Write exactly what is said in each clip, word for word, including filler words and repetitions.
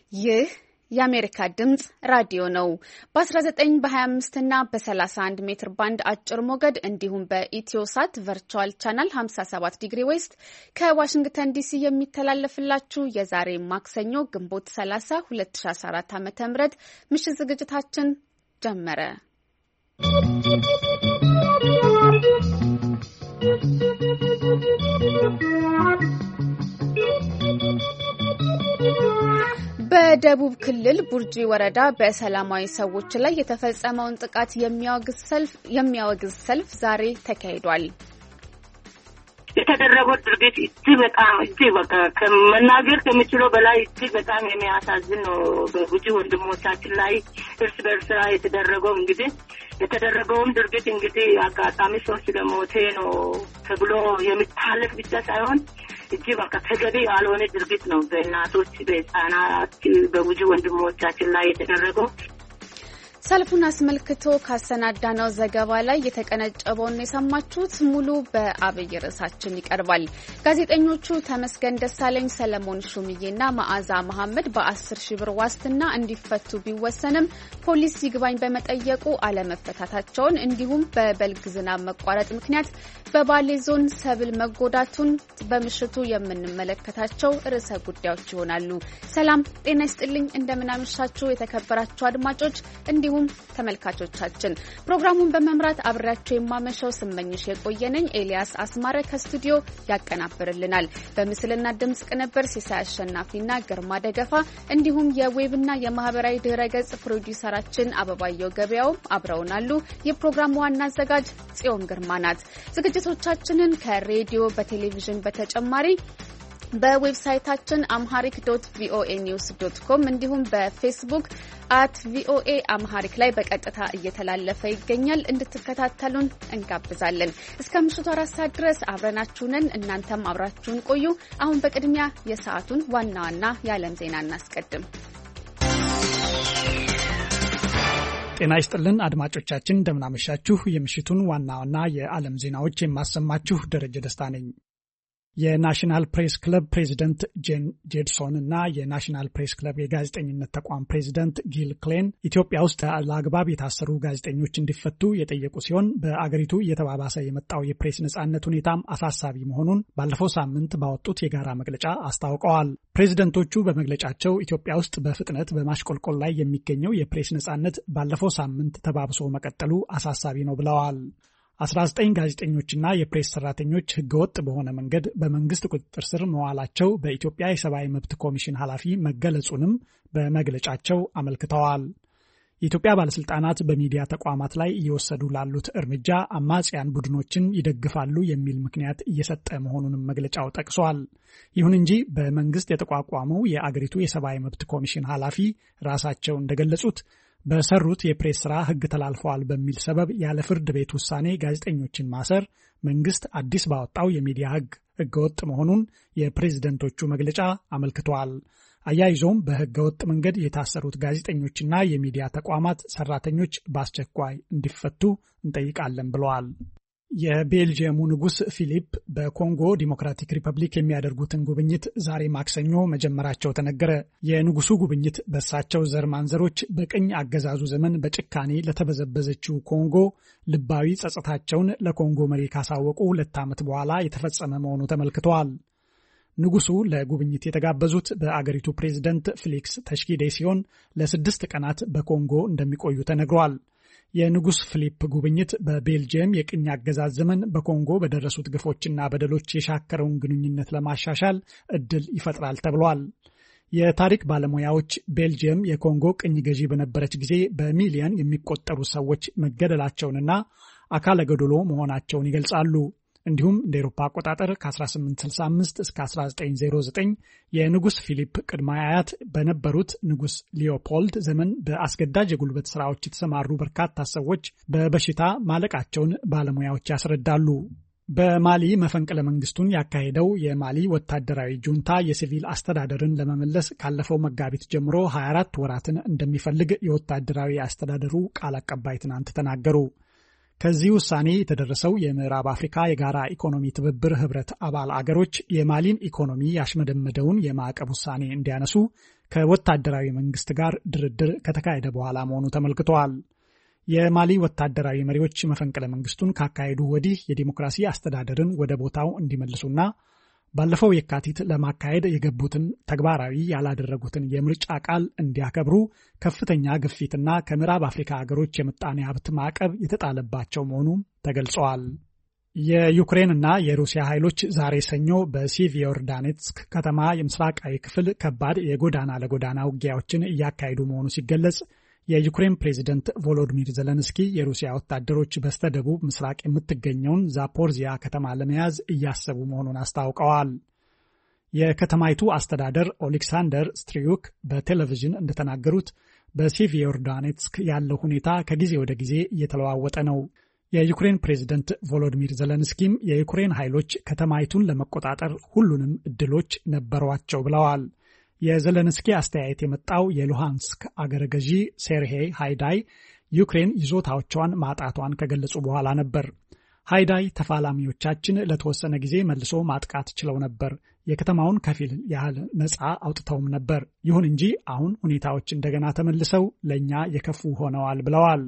ይህ የአሜሪካ ድምጽ ራዲዮ ነው። በ19 በ25 እና በ31 ሜትር ባንድ አጭር ሞገድ እንዲሁም በኢትዮሳት ቨርቹዋል ቻናል ሃምሳ ሰባት ዲግሪ ዌስት ከዋሽንግተን ዲሲ የሚተላለፍላችሁ የዛሬ ማክሰኞ ግንቦት ሰላሳ ሁለት ሺህ አስራ አራት ዓ.ም ምሽት ዝግጅታችን ጀመረ። በደቡብ ክልል ቡርጂ ወረዳ በሰላማዊ ሰዎች ላይ የተፈጸመውን ጥቃት የሚያወግዝ ሰልፍ የሚያወግዝ ሰልፍ ዛሬ ተካሂዷል። የተደረገው ድርጊት እጅግ በጣም እጅግ በቃ ከመናገር ከሚችለው በላይ እጅግ በጣም የሚያሳዝን ነው። በቡርጂ ወንድሞቻችን ላይ እርስ በርስ ላይ የተደረገው እንግዲህ የተደረገውም ድርጊት እንግዲህ አጋጣሚ ሰዎች ለሞቴ ነው ተብሎ የሚታለፍ ብቻ ሳይሆን እጅግ በቃ ተገቢ ያልሆነ ድርጊት ነው። በእናቶች በህፃናት በቡርጂ ወንድሞቻችን ላይ የተደረገው ሰልፉን አስመልክቶ ካሰናዳነው ዘገባ ላይ የተቀነጨበውን የሰማችሁት። ሙሉ በአብይ ርዕሳችን ይቀርባል። ጋዜጠኞቹ ተመስገን ደሳለኝ፣ ሰለሞን ሹምዬና መዓዛ መሐመድ በአስር ሺህ ብር ዋስትና እንዲፈቱ ቢወሰንም ፖሊስ ይግባኝ በመጠየቁ አለመፈታታቸውን እንዲሁም በበልግ ዝናብ መቋረጥ ምክንያት በባሌ ዞን ሰብል መጎዳቱን በምሽቱ የምንመለከታቸው ርዕሰ ጉዳዮች ይሆናሉ። ሰላም ጤና ይስጥልኝ፣ እንደምናመሻችሁ የተከበራችሁ አድማጮች እንዲሁም ተመልካቾቻችን። ፕሮግራሙን በመምራት አብራችሁ የማመሻው ስመኝሽ የቆየነኝ። ኤልያስ አስማረ ከስቱዲዮ ያቀናብርልናል። በምስልና ድምጽ ቅንብር ሲሳይ አሸናፊና ግርማ ደገፋ እንዲሁም የዌብና የማህበራዊ ድህረገጽ ፕሮዲውሰራችን አበባየው ገበያው አብረውናሉ። የፕሮግራሙ ዋና አዘጋጅ ጽዮን ግርማ ናት። ዝግጅቶቻችንን ከሬዲዮ በቴሌቪዥን በተጨማሪ በዌብሳይታችን አምሃሪክ ዶት ቪኦኤ ኒውስ ዶት ኮም እንዲሁም በፌስቡክ አት ቪኦኤ አምሃሪክ ላይ በቀጥታ እየተላለፈ ይገኛል። እንድትከታተሉን እንጋብዛለን። እስከ ምሽቱ አራት ሰዓት ድረስ አብረናችሁ ነን። እናንተም አብራችሁን ቆዩ። አሁን በቅድሚያ የሰዓቱን ዋና ዋና የዓለም ዜና እናስቀድም። ጤና ይስጥልን አድማጮቻችን፣ እንደምናመሻችሁ። የምሽቱን ዋና ዋና የዓለም ዜናዎች የማሰማችሁ ደረጀ ደስታ ነኝ። የናሽናል ፕሬስ ክለብ ፕሬዚደንት ጄን ጄድሶን እና የናሽናል ፕሬስ ክለብ የጋዜጠኝነት ተቋም ፕሬዚደንት ጊል ክሌን ኢትዮጵያ ውስጥ ለአግባብ የታሰሩ ጋዜጠኞች እንዲፈቱ የጠየቁ ሲሆን በአገሪቱ እየተባባሰ የመጣው የፕሬስ ነጻነት ሁኔታም አሳሳቢ መሆኑን ባለፈው ሳምንት ባወጡት የጋራ መግለጫ አስታውቀዋል። ፕሬዚደንቶቹ በመግለጫቸው ኢትዮጵያ ውስጥ በፍጥነት በማሽቆልቆል ላይ የሚገኘው የፕሬስ ነጻነት ባለፈው ሳምንት ተባብሶ መቀጠሉ አሳሳቢ ነው ብለዋል። አስራ ዘጠኝ ጋዜጠኞችና የፕሬስ ሰራተኞች ህገወጥ በሆነ መንገድ በመንግስት ቁጥጥር ስር መዋላቸው በኢትዮጵያ የሰብአዊ መብት ኮሚሽን ኃላፊ መገለጹንም በመግለጫቸው አመልክተዋል። የኢትዮጵያ ባለስልጣናት በሚዲያ ተቋማት ላይ እየወሰዱ ላሉት እርምጃ አማጽያን ቡድኖችን ይደግፋሉ የሚል ምክንያት እየሰጠ መሆኑንም መግለጫው ጠቅሷል። ይሁን እንጂ በመንግስት የተቋቋመው የአገሪቱ የሰብአዊ መብት ኮሚሽን ኃላፊ ራሳቸው እንደገለጹት በሰሩት የፕሬስ ስራ ህግ ተላልፈዋል በሚል ሰበብ ያለ ፍርድ ቤት ውሳኔ ጋዜጠኞችን ማሰር መንግስት አዲስ ባወጣው የሚዲያ ህግ ህገወጥ መሆኑን የፕሬዝደንቶቹ መግለጫ አመልክቷል። አያይዞም በህገወጥ መንገድ የታሰሩት ጋዜጠኞችና የሚዲያ ተቋማት ሰራተኞች በአስቸኳይ እንዲፈቱ እንጠይቃለን ብለዋል። የቤልጂየሙ ንጉስ ፊሊፕ በኮንጎ ዲሞክራቲክ ሪፐብሊክ የሚያደርጉትን ጉብኝት ዛሬ ማክሰኞ መጀመራቸው ተነገረ። የንጉሱ ጉብኝት በእሳቸው ዘር ማንዘሮች በቅኝ አገዛዙ ዘመን በጭካኔ ለተበዘበዘችው ኮንጎ ልባዊ ጸጸታቸውን ለኮንጎ መሪ ካሳወቁ ሁለት ዓመት በኋላ የተፈጸመ መሆኑ ተመልክቷል። ንጉሱ ለጉብኝት የተጋበዙት በአገሪቱ ፕሬዝደንት ፌሊክስ ተሽኪዴ ሲሆን ለስድስት ቀናት በኮንጎ እንደሚቆዩ ተነግሯል። የንጉስ ፊሊፕ ጉብኝት በቤልጂየም የቅኝ አገዛዝ ዘመን በኮንጎ በደረሱት ግፎችና በደሎች የሻከረውን ግንኙነት ለማሻሻል እድል ይፈጥራል ተብሏል። የታሪክ ባለሙያዎች ቤልጂየም የኮንጎ ቅኝ ገዢ በነበረች ጊዜ በሚሊዮን የሚቆጠሩ ሰዎች መገደላቸውንና አካለ ጎደሎ መሆናቸውን ይገልጻሉ። እንዲሁም እንደ አውሮፓ አቆጣጠር ከ1865 እስከ አስራ ዘጠኝ ዜሮ ዘጠኝ የንጉስ ፊሊፕ ቅድመ አያት በነበሩት ንጉስ ሊዮፖልድ ዘመን በአስገዳጅ የጉልበት ስራዎች የተሰማሩ በርካታ ሰዎች በበሽታ ማለቃቸውን ባለሙያዎች ያስረዳሉ። በማሊ መፈንቅለ መንግስቱን ያካሄደው የማሊ ወታደራዊ ጁንታ የሲቪል አስተዳደርን ለመመለስ ካለፈው መጋቢት ጀምሮ ሀያ አራት ወራትን እንደሚፈልግ የወታደራዊ አስተዳደሩ ቃል አቀባይ ትናንት ተናገሩ። ከዚህ ውሳኔ የተደረሰው የምዕራብ አፍሪካ የጋራ ኢኮኖሚ ትብብር ህብረት አባል አገሮች የማሊን ኢኮኖሚ ያሽመደመደውን የማዕቀብ ውሳኔ እንዲያነሱ ከወታደራዊ መንግስት ጋር ድርድር ከተካሄደ በኋላ መሆኑ ተመልክቷል። የማሊ ወታደራዊ መሪዎች መፈንቅለ መንግስቱን ካካሄዱ ወዲህ የዲሞክራሲ አስተዳደርን ወደ ቦታው እንዲመልሱና ባለፈው የካቲት ለማካሄድ የገቡትን ተግባራዊ ያላደረጉትን የምርጫ ቃል እንዲያከብሩ ከፍተኛ ግፊትና ከምዕራብ አፍሪካ ሀገሮች የምጣኔ ሀብት ማዕቀብ የተጣለባቸው መሆኑ ተገልጸዋል። የዩክሬንና የሩሲያ ኃይሎች ዛሬ ሰኞ በሲቪዮርዳኔትስክ ከተማ የምስራቃዊ ክፍል ከባድ የጎዳና ለጎዳና ውጊያዎችን እያካሄዱ መሆኑ ሲገለጽ የዩክሬን ፕሬዝደንት ቮሎዲሚር ዜሌንስኪ የሩሲያ ወታደሮች በስተደቡብ ምስራቅ የምትገኘውን ዛፖርዚያ ከተማ ለመያዝ እያሰቡ መሆኑን አስታውቀዋል። የከተማይቱ አስተዳደር ኦሌክሳንደር ስትሪዩክ በቴሌቪዥን እንደተናገሩት በሲቪዮርዳኔትስክ ያለው ሁኔታ ከጊዜ ወደ ጊዜ እየተለዋወጠ ነው። የዩክሬን ፕሬዝደንት ቮሎዲሚር ዜሌንስኪም የዩክሬን ኃይሎች ከተማይቱን ለመቆጣጠር ሁሉንም እድሎች ነበሯቸው ብለዋል። የዜሌንስኪ አስተያየት የመጣው የሉሃንስክ አገረ ገዢ ሴርሄይ ሃይዳይ ዩክሬን ይዞታዎቿን ማጣቷን ከገለጹ በኋላ ነበር። ሃይዳይ ተፋላሚዎቻችን ለተወሰነ ጊዜ መልሶ ማጥቃት ችለው ነበር፣ የከተማውን ከፊል ያህል ነፃ አውጥተውም ነበር። ይሁን እንጂ አሁን ሁኔታዎች እንደገና ተመልሰው ለእኛ የከፉ ሆነዋል ብለዋል።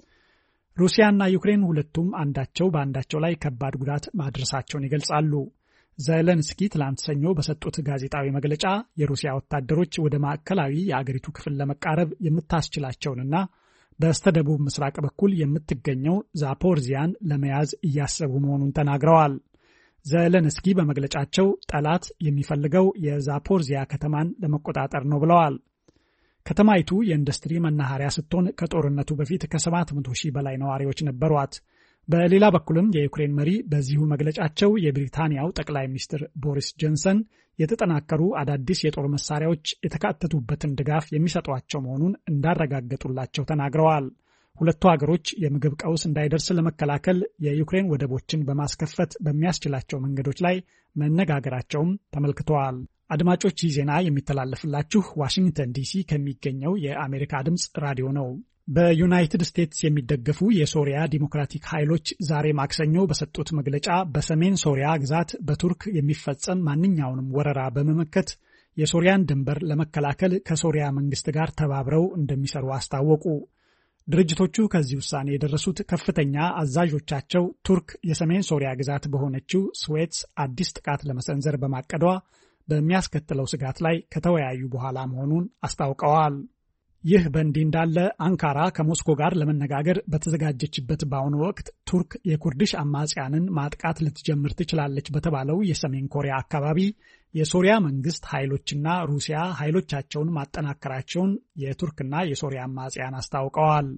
ሩሲያና ዩክሬን ሁለቱም አንዳቸው በአንዳቸው ላይ ከባድ ጉዳት ማድረሳቸውን ይገልጻሉ። ዜሌንስኪ ትላንት ሰኞ በሰጡት ጋዜጣዊ መግለጫ የሩሲያ ወታደሮች ወደ ማዕከላዊ የአገሪቱ ክፍል ለመቃረብ የምታስችላቸውንና በስተደቡብ ምስራቅ በኩል የምትገኘው ዛፖርዚያን ለመያዝ እያሰቡ መሆኑን ተናግረዋል። ዜሌንስኪ በመግለጫቸው ጠላት የሚፈልገው የዛፖርዚያ ከተማን ለመቆጣጠር ነው ብለዋል። ከተማይቱ የኢንዱስትሪ መናኸሪያ ስትሆን ከጦርነቱ በፊት ከሰባት መቶ ሺህ በላይ ነዋሪዎች ነበሯት። በሌላ በኩልም የዩክሬን መሪ በዚሁ መግለጫቸው የብሪታንያው ጠቅላይ ሚኒስትር ቦሪስ ጆንሰን የተጠናከሩ አዳዲስ የጦር መሳሪያዎች የተካተቱበትን ድጋፍ የሚሰጧቸው መሆኑን እንዳረጋገጡላቸው ተናግረዋል። ሁለቱ ሀገሮች የምግብ ቀውስ እንዳይደርስ ለመከላከል የዩክሬን ወደቦችን በማስከፈት በሚያስችላቸው መንገዶች ላይ መነጋገራቸውም ተመልክተዋል። አድማጮች ይህ ዜና የሚተላለፍላችሁ ዋሽንግተን ዲሲ ከሚገኘው የአሜሪካ ድምፅ ራዲዮ ነው። በዩናይትድ ስቴትስ የሚደገፉ የሶሪያ ዲሞክራቲክ ኃይሎች ዛሬ ማክሰኞ በሰጡት መግለጫ በሰሜን ሶሪያ ግዛት በቱርክ የሚፈጸም ማንኛውንም ወረራ በመመከት የሶሪያን ድንበር ለመከላከል ከሶሪያ መንግስት ጋር ተባብረው እንደሚሰሩ አስታወቁ። ድርጅቶቹ ከዚህ ውሳኔ የደረሱት ከፍተኛ አዛዦቻቸው ቱርክ የሰሜን ሶሪያ ግዛት በሆነችው ስዌትስ አዲስ ጥቃት ለመሰንዘር በማቀዷ በሚያስከትለው ስጋት ላይ ከተወያዩ በኋላ መሆኑን አስታውቀዋል። ይህ በእንዲህ እንዳለ አንካራ ከሞስኮ ጋር ለመነጋገር በተዘጋጀችበት በአሁኑ ወቅት ቱርክ የኩርድሽ አማጽያንን ማጥቃት ልትጀምር ትችላለች በተባለው የሰሜን ኮሪያ አካባቢ የሶሪያ መንግስት ኃይሎችና ሩሲያ ኃይሎቻቸውን ማጠናከራቸውን የቱርክና የሶሪያ አማጽያን አስታውቀዋል።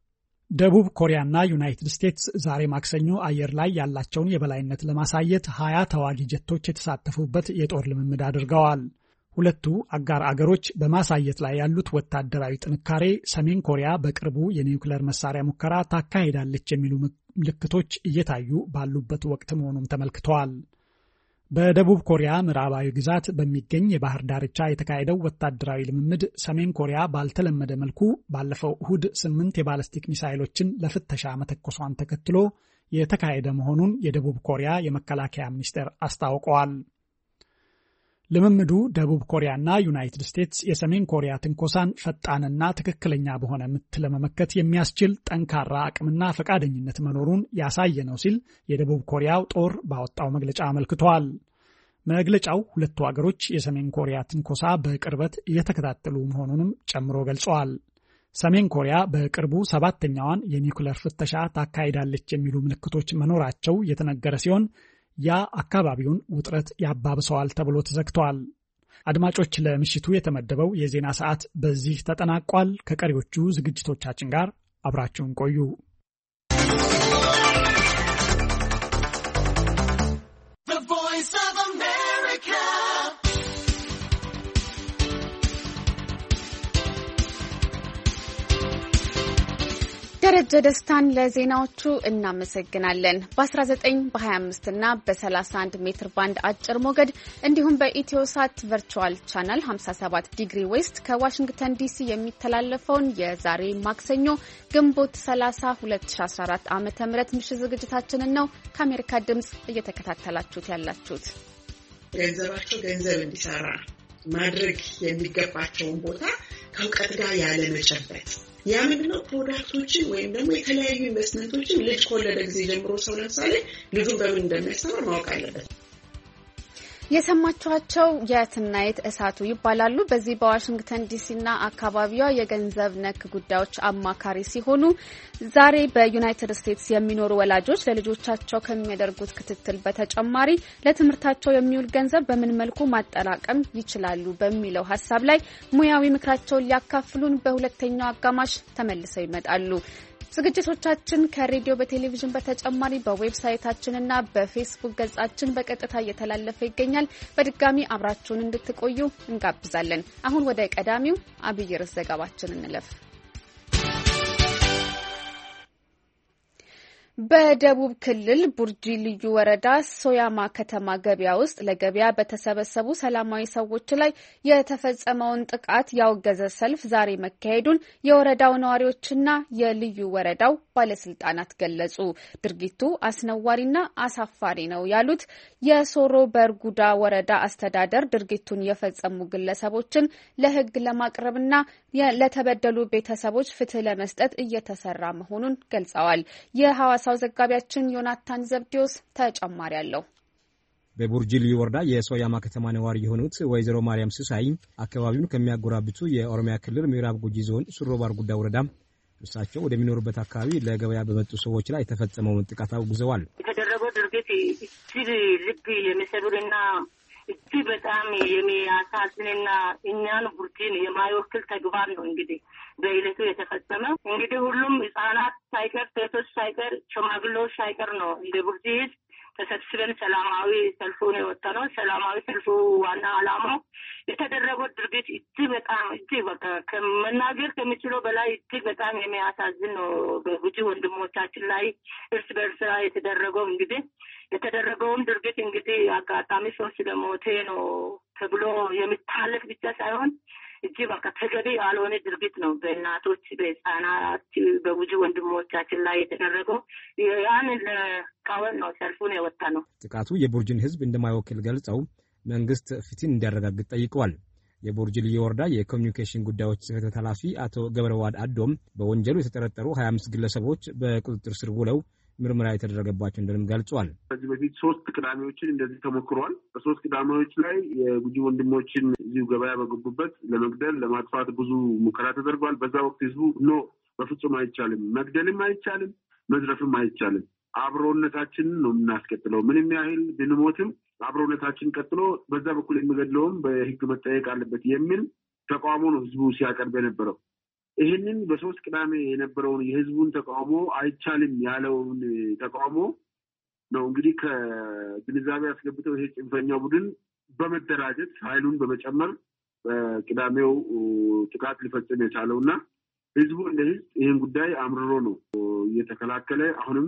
ደቡብ ኮሪያና ዩናይትድ ስቴትስ ዛሬ ማክሰኞ አየር ላይ ያላቸውን የበላይነት ለማሳየት ሀያ ተዋጊ ጀቶች የተሳተፉበት የጦር ልምምድ አድርገዋል። ሁለቱ አጋር አገሮች በማሳየት ላይ ያሉት ወታደራዊ ጥንካሬ ሰሜን ኮሪያ በቅርቡ የኒውክሌር መሳሪያ ሙከራ ታካሂዳለች የሚሉ ምልክቶች እየታዩ ባሉበት ወቅት መሆኑም ተመልክተዋል። በደቡብ ኮሪያ ምዕራባዊ ግዛት በሚገኝ የባህር ዳርቻ የተካሄደው ወታደራዊ ልምምድ ሰሜን ኮሪያ ባልተለመደ መልኩ ባለፈው እሁድ ስምንት የባለስቲክ ሚሳይሎችን ለፍተሻ መተኮሷን ተከትሎ የተካሄደ መሆኑን የደቡብ ኮሪያ የመከላከያ ሚኒስቴር አስታውቀዋል። ልምምዱ ደቡብ ኮሪያና ዩናይትድ ስቴትስ የሰሜን ኮሪያ ትንኮሳን ፈጣንና ትክክለኛ በሆነ ምት ለመመከት የሚያስችል ጠንካራ አቅምና ፈቃደኝነት መኖሩን ያሳየ ነው ሲል የደቡብ ኮሪያው ጦር ባወጣው መግለጫ አመልክቷል። መግለጫው ሁለቱ አገሮች የሰሜን ኮሪያ ትንኮሳ በቅርበት እየተከታተሉ መሆኑንም ጨምሮ ገልጸዋል። ሰሜን ኮሪያ በቅርቡ ሰባተኛዋን የኒውክሌር ፍተሻ ታካሂዳለች የሚሉ ምልክቶች መኖራቸው የተነገረ ሲሆን ያ አካባቢውን ውጥረት ያባብሰዋል ተብሎ ተዘግቷል። አድማጮች፣ ለምሽቱ የተመደበው የዜና ሰዓት በዚህ ተጠናቋል። ከቀሪዎቹ ዝግጅቶቻችን ጋር አብራችሁን ቆዩ። ደረጀ ደስታን ለዜናዎቹ እናመሰግናለን። በ19 በ25 እና በ31 ሜትር ባንድ አጭር ሞገድ እንዲሁም በኢትዮሳት ቨርቹዋል ቻናል ሃምሳ ሰባት ዲግሪ ዌስት ከዋሽንግተን ዲሲ የሚተላለፈውን የዛሬ ማክሰኞ ግንቦት ሰላሳ ሁለት ሺህ አስራ አራት ዓመተ ምህረት ምሽት ዝግጅታችንን ነው ከአሜሪካ ድምጽ እየተከታተላችሁት ያላችሁት። ገንዘባቸው ገንዘብ እንዲሰራ ማድረግ የሚገባቸውን ቦታ ከእውቀት ጋር ያለ መጨበጥ ያ ምንድነው ፕሮዳክቶችን ወይም ደግሞ የተለያዩ ኢንቨስትመንቶችን ልጅ ከወለደ ጊዜ ጀምሮ ሰው ለምሳሌ ልጁን በምን እንደሚያስተምር ማወቅ አለበት። የሰማችኋቸው የትናየት እሳቱ ይባላሉ። በዚህ በዋሽንግተን ዲሲና አካባቢዋ የገንዘብ ነክ ጉዳዮች አማካሪ ሲሆኑ ዛሬ በዩናይትድ ስቴትስ የሚኖሩ ወላጆች ለልጆቻቸው ከሚያደርጉት ክትትል በተጨማሪ ለትምህርታቸው የሚውል ገንዘብ በምን መልኩ ማጠራቀም ይችላሉ በሚለው ሀሳብ ላይ ሙያዊ ምክራቸውን ሊያካፍሉን በሁለተኛው አጋማሽ ተመልሰው ይመጣሉ። ዝግጅቶቻችን ከሬዲዮ በቴሌቪዥን በተጨማሪ በዌብሳይታችንና በፌስቡክ ገጻችን በቀጥታ እየተላለፈ ይገኛል። በድጋሚ አብራችሁን እንድትቆዩ እንጋብዛለን። አሁን ወደ ቀዳሚው አብይ ርዕስ ዘገባችን እንለፍ። በደቡብ ክልል ቡርጂ ልዩ ወረዳ ሶያማ ከተማ ገበያ ውስጥ ለገበያ በተሰበሰቡ ሰላማዊ ሰዎች ላይ የተፈጸመውን ጥቃት ያወገዘ ሰልፍ ዛሬ መካሄዱን የወረዳው ነዋሪዎችና የልዩ ወረዳው ባለስልጣናት ገለጹ። ድርጊቱ አስነዋሪና አሳፋሪ ነው ያሉት የሶሮ በርጉዳ ወረዳ አስተዳደር ድርጊቱን የፈጸሙ ግለሰቦችን ለሕግ ለማቅረብና ለተበደሉ ቤተሰቦች ፍትህ ለመስጠት እየተሰራ መሆኑን ገልጸዋል። የሐዋሳው ዘጋቢያችን ዮናታን ዘብዲዮስ ተጨማሪ አለው። በቡርጂ ልዩ ወረዳ የሶያማ ከተማ ነዋሪ የሆኑት ወይዘሮ ማርያም ስሳይ አካባቢውን ከሚያጎራብቱ የኦሮሚያ ክልል ምዕራብ ጉጂ ዞን ሱሮ ባርጉዳ ወረዳ እሳቸው ወደሚኖሩበት አካባቢ ለገበያ በመጡ ሰዎች ላይ የተፈጸመውን ጥቃት አውግዘዋል። የተደረገው ድርጊት እጅግ ልብ የሚሰብርና እጅግ በጣም የሚያሳዝንና እኛን ቡርጂን የማይወክል ተግባር ነው። እንግዲህ በዕለቱ የተፈጸመ እንግዲህ ሁሉም ህጻናት ሳይቀር ሴቶች ሳይቀር ሽማግሌዎች ሳይቀር ነው እንደ ቡርጂ ህዝብ ተሰብስበን ሰላማዊ ሰልፉን የወጣነው። ሰላማዊ ሰልፉ ዋና ዓላማው የተደረገው ድርጊት እጅግ በጣም እጅግ በቃ ከመናገር ከሚችለው በላይ እጅግ በጣም የሚያሳዝን ነው። በቡርጂ ወንድሞቻችን ላይ እርስ በርስ ላይ የተደረገው እንግዲህ የተደረገውን ድርጊት እንግዲህ አጋጣሚ ሰው ስለሞተ ነው ተብሎ የሚታለፍ ብቻ ሳይሆን እጅግ በቃ ተገቢ ያልሆነ ድርጊት ነው። በእናቶች በህፃናት በቡርጂ ወንድሞቻችን ላይ የተደረገው ያንን ለቃወም ነው ሰልፉን የወጣ ነው። ጥቃቱ የቡርጂን ህዝብ እንደማይወክል ገልጸው መንግስት ፍትህን እንዲያረጋግጥ ጠይቀዋል። የቡርጂ ልዩ ወረዳ የኮሚኒኬሽን ጉዳዮች ጽሕፈት ቤት ኃላፊ አቶ ገብረዋድ አዶም በወንጀሉ የተጠረጠሩ ሀያ አምስት ግለሰቦች በቁጥጥር ስር ውለው ምርመራ የተደረገባቸው እንደሆነም ገልጿል። ከዚህ በፊት ሶስት ቅዳሜዎችን እንደዚህ ተሞክሯል። በሶስት ቅዳሜዎች ላይ የቡርጂ ወንድሞችን እዚሁ ገበያ በገቡበት ለመግደል ለማጥፋት ብዙ ሙከራ ተደርጓል። በዛ ወቅት ህዝቡ ኖ በፍጹም አይቻልም፣ መግደልም አይቻልም፣ መዝረፍም አይቻልም፣ አብሮነታችንን ነው የምናስቀጥለው፣ ምንም ያህል ብንሞትም አብሮነታችን ቀጥሎ በዛ በኩል የሚገድለውም በህግ መጠየቅ አለበት የሚል ተቃውሞ ነው ህዝቡ ሲያቀርብ የነበረው። ይህንን በሶስት ቅዳሜ የነበረውን የህዝቡን ተቃውሞ አይቻልም ያለውን ተቃውሞ ነው እንግዲህ ከግንዛቤ አስገብተው ይሄ ጽንፈኛው ቡድን በመደራጀት ኃይሉን በመጨመር በቅዳሜው ጥቃት ሊፈጽም የቻለውና ህዝቡ እንደ ህዝብ ይህን ጉዳይ አምርሮ ነው እየተከላከለ አሁንም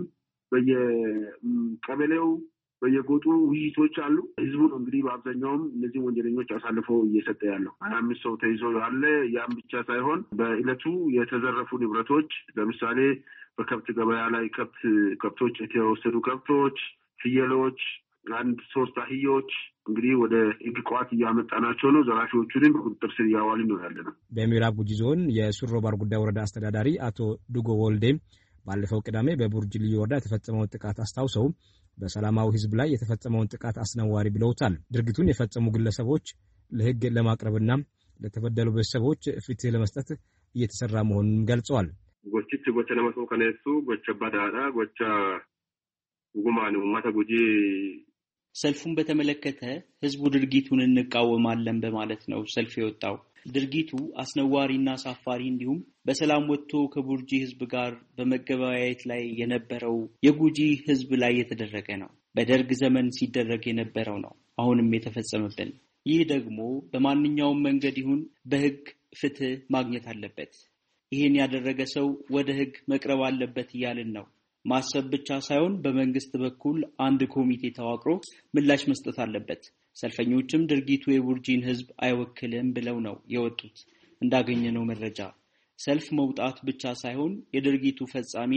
በየቀበሌው በየጎጡ ውይይቶች አሉ። ህዝቡ ነው እንግዲህ በአብዛኛውም እነዚህ ወንጀለኞች አሳልፈው እየሰጠ ያለው። ሀያ አምስት ሰው ተይዞ ያለ ያም ብቻ ሳይሆን በዕለቱ የተዘረፉ ንብረቶች ለምሳሌ በከብት ገበያ ላይ ከብት ከብቶች የተወሰዱ ከብቶች፣ ፍየሎች፣ አንድ ሶስት አህዮች እንግዲህ ወደ ህግ ቋት እያመጣናቸው ነው። ዘራፊዎቹንም በቁጥጥር ስር እያዋልን ነው ያለ ነው። በምዕራብ ጉጂ ዞን የሱሮ ባርጉዳ ወረዳ አስተዳዳሪ አቶ ዱጎ ወልዴ ባለፈው ቅዳሜ በቡርጂ ልዩ ወረዳ የተፈጸመውን ጥቃት አስታውሰው በሰላማዊ ህዝብ ላይ የተፈጸመውን ጥቃት አስነዋሪ ብለውታል። ድርጊቱን የፈጸሙ ግለሰቦች ለህግ ለማቅረብና ለተበደሉ ቤተሰቦች ፍትህ ለመስጠት እየተሰራ መሆኑን ገልጸዋል። ጎችት ጎቸ ለማሶ ከነሱ ጎቸ ባዳዳ ጎቸ ጉማን ማታ ጉጂ ሰልፉን በተመለከተ ህዝቡ ድርጊቱን እንቃወማለን በማለት ነው ሰልፍ የወጣው። ድርጊቱ አስነዋሪና አሳፋሪ እንዲሁም በሰላም ወጥቶ ከቡርጂ ህዝብ ጋር በመገበያየት ላይ የነበረው የጉጂ ህዝብ ላይ የተደረገ ነው። በደርግ ዘመን ሲደረግ የነበረው ነው አሁንም የተፈጸመብን። ይህ ደግሞ በማንኛውም መንገድ ይሁን በህግ ፍትህ ማግኘት አለበት። ይህን ያደረገ ሰው ወደ ህግ መቅረብ አለበት እያልን ነው። ማሰብ ብቻ ሳይሆን በመንግስት በኩል አንድ ኮሚቴ ተዋቅሮ ምላሽ መስጠት አለበት። ሰልፈኞችም ድርጊቱ የቡርጂን ህዝብ አይወክልም ብለው ነው የወጡት። እንዳገኘነው መረጃ ሰልፍ መውጣት ብቻ ሳይሆን የድርጊቱ ፈጻሚን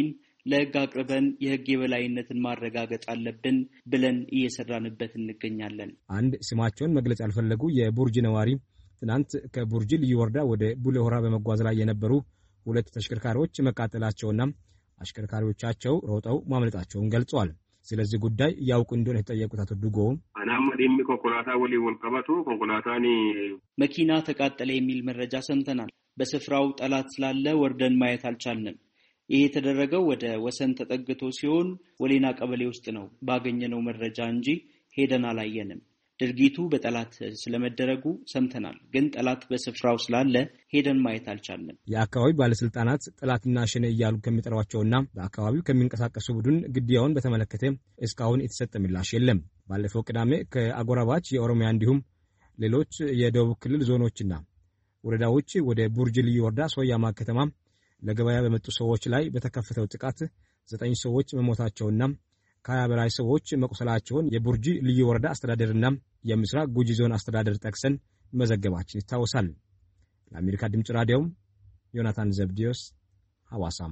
ለህግ አቅርበን የህግ የበላይነትን ማረጋገጥ አለብን ብለን እየሰራንበት እንገኛለን። አንድ ስማቸውን መግለጽ ያልፈለጉ የቡርጂ ነዋሪ ትናንት ከቡርጂ ልዩ ወረዳ ወደ ቡሌ ሆራ በመጓዝ ላይ የነበሩ ሁለት ተሽከርካሪዎች መቃጠላቸውና አሽከርካሪዎቻቸው ሮጠው ማምለጣቸውን ገልጸዋል። ስለዚህ ጉዳይ ያውቁ እንደሆነ የተጠየቁት አቶ ዱጎ አናም ደም ኮንኮላታ ወሊ ወልቀባቱ ኮንኮላታኒ መኪና ተቃጠለ የሚል መረጃ ሰምተናል። በስፍራው ጠላት ስላለ ወርደን ማየት አልቻልንም። ይሄ የተደረገው ወደ ወሰን ተጠግቶ ሲሆን ወሌና ቀበሌ ውስጥ ነው ባገኘነው መረጃ እንጂ ሄደን አላየንም። ድርጊቱ በጠላት ስለመደረጉ ሰምተናል፣ ግን ጠላት በስፍራው ስላለ ሄደን ማየት አልቻልንም። የአካባቢ ባለስልጣናት ጠላትና ሸኔ እያሉ ከሚጠሯቸውና በአካባቢው ከሚንቀሳቀሱ ቡድን ግድያውን በተመለከተ እስካሁን የተሰጠ ምላሽ የለም። ባለፈው ቅዳሜ ከአጎራባች የኦሮሚያ እንዲሁም ሌሎች የደቡብ ክልል ዞኖችና ወረዳዎች ወደ ቡርጂ ልዩ ወረዳ ሶያማ ከተማ ለገበያ በመጡ ሰዎች ላይ በተከፈተው ጥቃት ዘጠኝ ሰዎች መሞታቸውና ከሀያ በላይ ሰዎች መቁሰላቸውን የቡርጂ ልዩ ወረዳ አስተዳደርና የምስራቅ ጉጂ ዞን አስተዳደር ጠቅሰን መዘገባችን ይታወሳል። ለአሜሪካ ድምጽ ራዲዮ ዮናታን ዘብዲዮስ ሐዋሳም።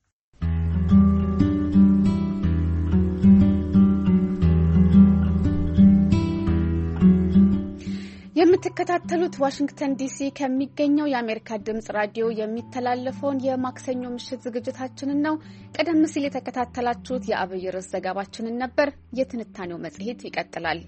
የምትከታተሉት ዋሽንግተን ዲሲ ከሚገኘው የአሜሪካ ድምጽ ራዲዮ የሚተላለፈውን የማክሰኞ ምሽት ዝግጅታችንን ነው። ቀደም ሲል የተከታተላችሁት የአብይ ርዕስ ዘገባችንን ነበር። የትንታኔው መጽሔት ይቀጥላል።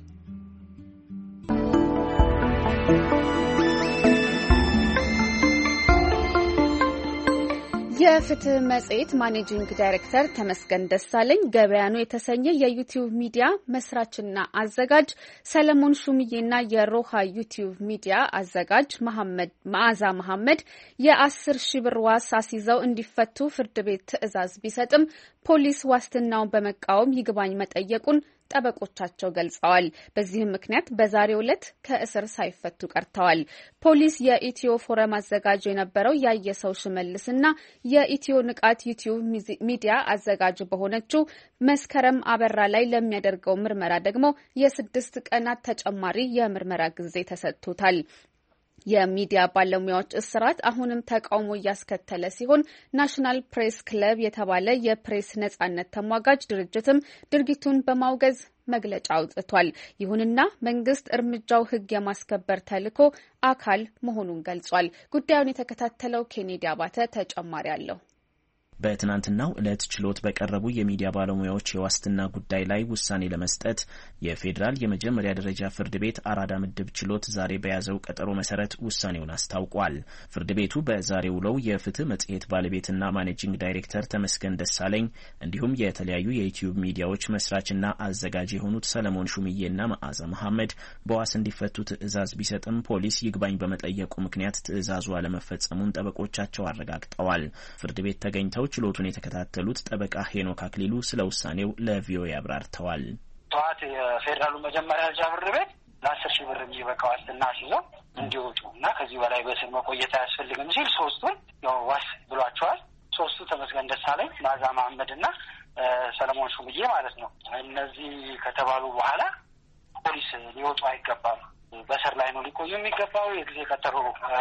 የፍትህ መጽሔት ማኔጂንግ ዳይሬክተር ተመስገን ደሳለኝ ገበያኑ የተሰኘ የዩቲዩብ ሚዲያ መስራችና አዘጋጅ ሰለሞን ሹምዬና የሮሃ ዩቲዩብ ሚዲያ አዘጋጅ መሐመድ መዓዛ መሐመድ የአስር ሺህ ብር ዋስ አስይዘው እንዲፈቱ ፍርድ ቤት ትዕዛዝ ቢሰጥም ፖሊስ ዋስትናውን በመቃወም ይግባኝ መጠየቁን ጠበቆቻቸው ገልጸዋል። በዚህም ምክንያት በዛሬው ዕለት ከእስር ሳይፈቱ ቀርተዋል። ፖሊስ የኢትዮ ፎረም አዘጋጅ የነበረው ያየሰው ሽመልስና የኢትዮ ንቃት ዩቲዩብ ሚዲያ አዘጋጅ በሆነችው መስከረም አበራ ላይ ለሚያደርገው ምርመራ ደግሞ የስድስት ቀናት ተጨማሪ የምርመራ ጊዜ ተሰጥቶታል። የሚዲያ ባለሙያዎች እስራት አሁንም ተቃውሞ እያስከተለ ሲሆን ናሽናል ፕሬስ ክለብ የተባለ የፕሬስ ነጻነት ተሟጋጅ ድርጅትም ድርጊቱን በማውገዝ መግለጫ አውጥቷል። ይሁንና መንግስት እርምጃው ሕግ የማስከበር ተልዕኮ አካል መሆኑን ገልጿል። ጉዳዩን የተከታተለው ኬኔዲ አባተ ተጨማሪ አለው። በትናንትናው ዕለት ችሎት በቀረቡ የሚዲያ ባለሙያዎች የዋስትና ጉዳይ ላይ ውሳኔ ለመስጠት የፌዴራል የመጀመሪያ ደረጃ ፍርድ ቤት አራዳ ምድብ ችሎት ዛሬ በያዘው ቀጠሮ መሰረት ውሳኔውን አስታውቋል። ፍርድ ቤቱ በዛሬው ውለው የፍትህ መጽሔት ባለቤትና ማኔጂንግ ዳይሬክተር ተመስገን ደሳለኝ እንዲሁም የተለያዩ የዩቲዩብ ሚዲያዎች መስራችና አዘጋጅ የሆኑት ሰለሞን ሹምዬና መዓዛ መሐመድ በዋስ እንዲፈቱ ትዕዛዝ ቢሰጥም ፖሊስ ይግባኝ በመጠየቁ ምክንያት ትዕዛዙ አለመፈጸሙን ጠበቆቻቸው አረጋግጠዋል። ፍርድ ቤት ተገኝተው ችሎቱን የተከታተሉት ጠበቃ ሄኖክ አክሊሉ ስለ ውሳኔው ለቪኦኤ አብራርተዋል። ጠዋት የፌዴራሉ መጀመሪያ ደረጃ ፍርድ ቤት ለአስር ሺህ ብር የሚበቃ ዋስትና አስይዘው እንዲወጡ እና ከዚህ በላይ በስር መቆየት አያስፈልግም ሲል ሶስቱን ያው ዋስ ብሏቸዋል። ሶስቱ ተመስገን ደሳለኝ፣ መዓዛ መሐመድ እና ሰለሞን ሹምዬ ማለት ነው። እነዚህ ከተባሉ በኋላ ፖሊስ ሊወጡ አይገባም፣ በስር ላይ ነው ሊቆዩ የሚገባው፣ የጊዜ ቀጠሮ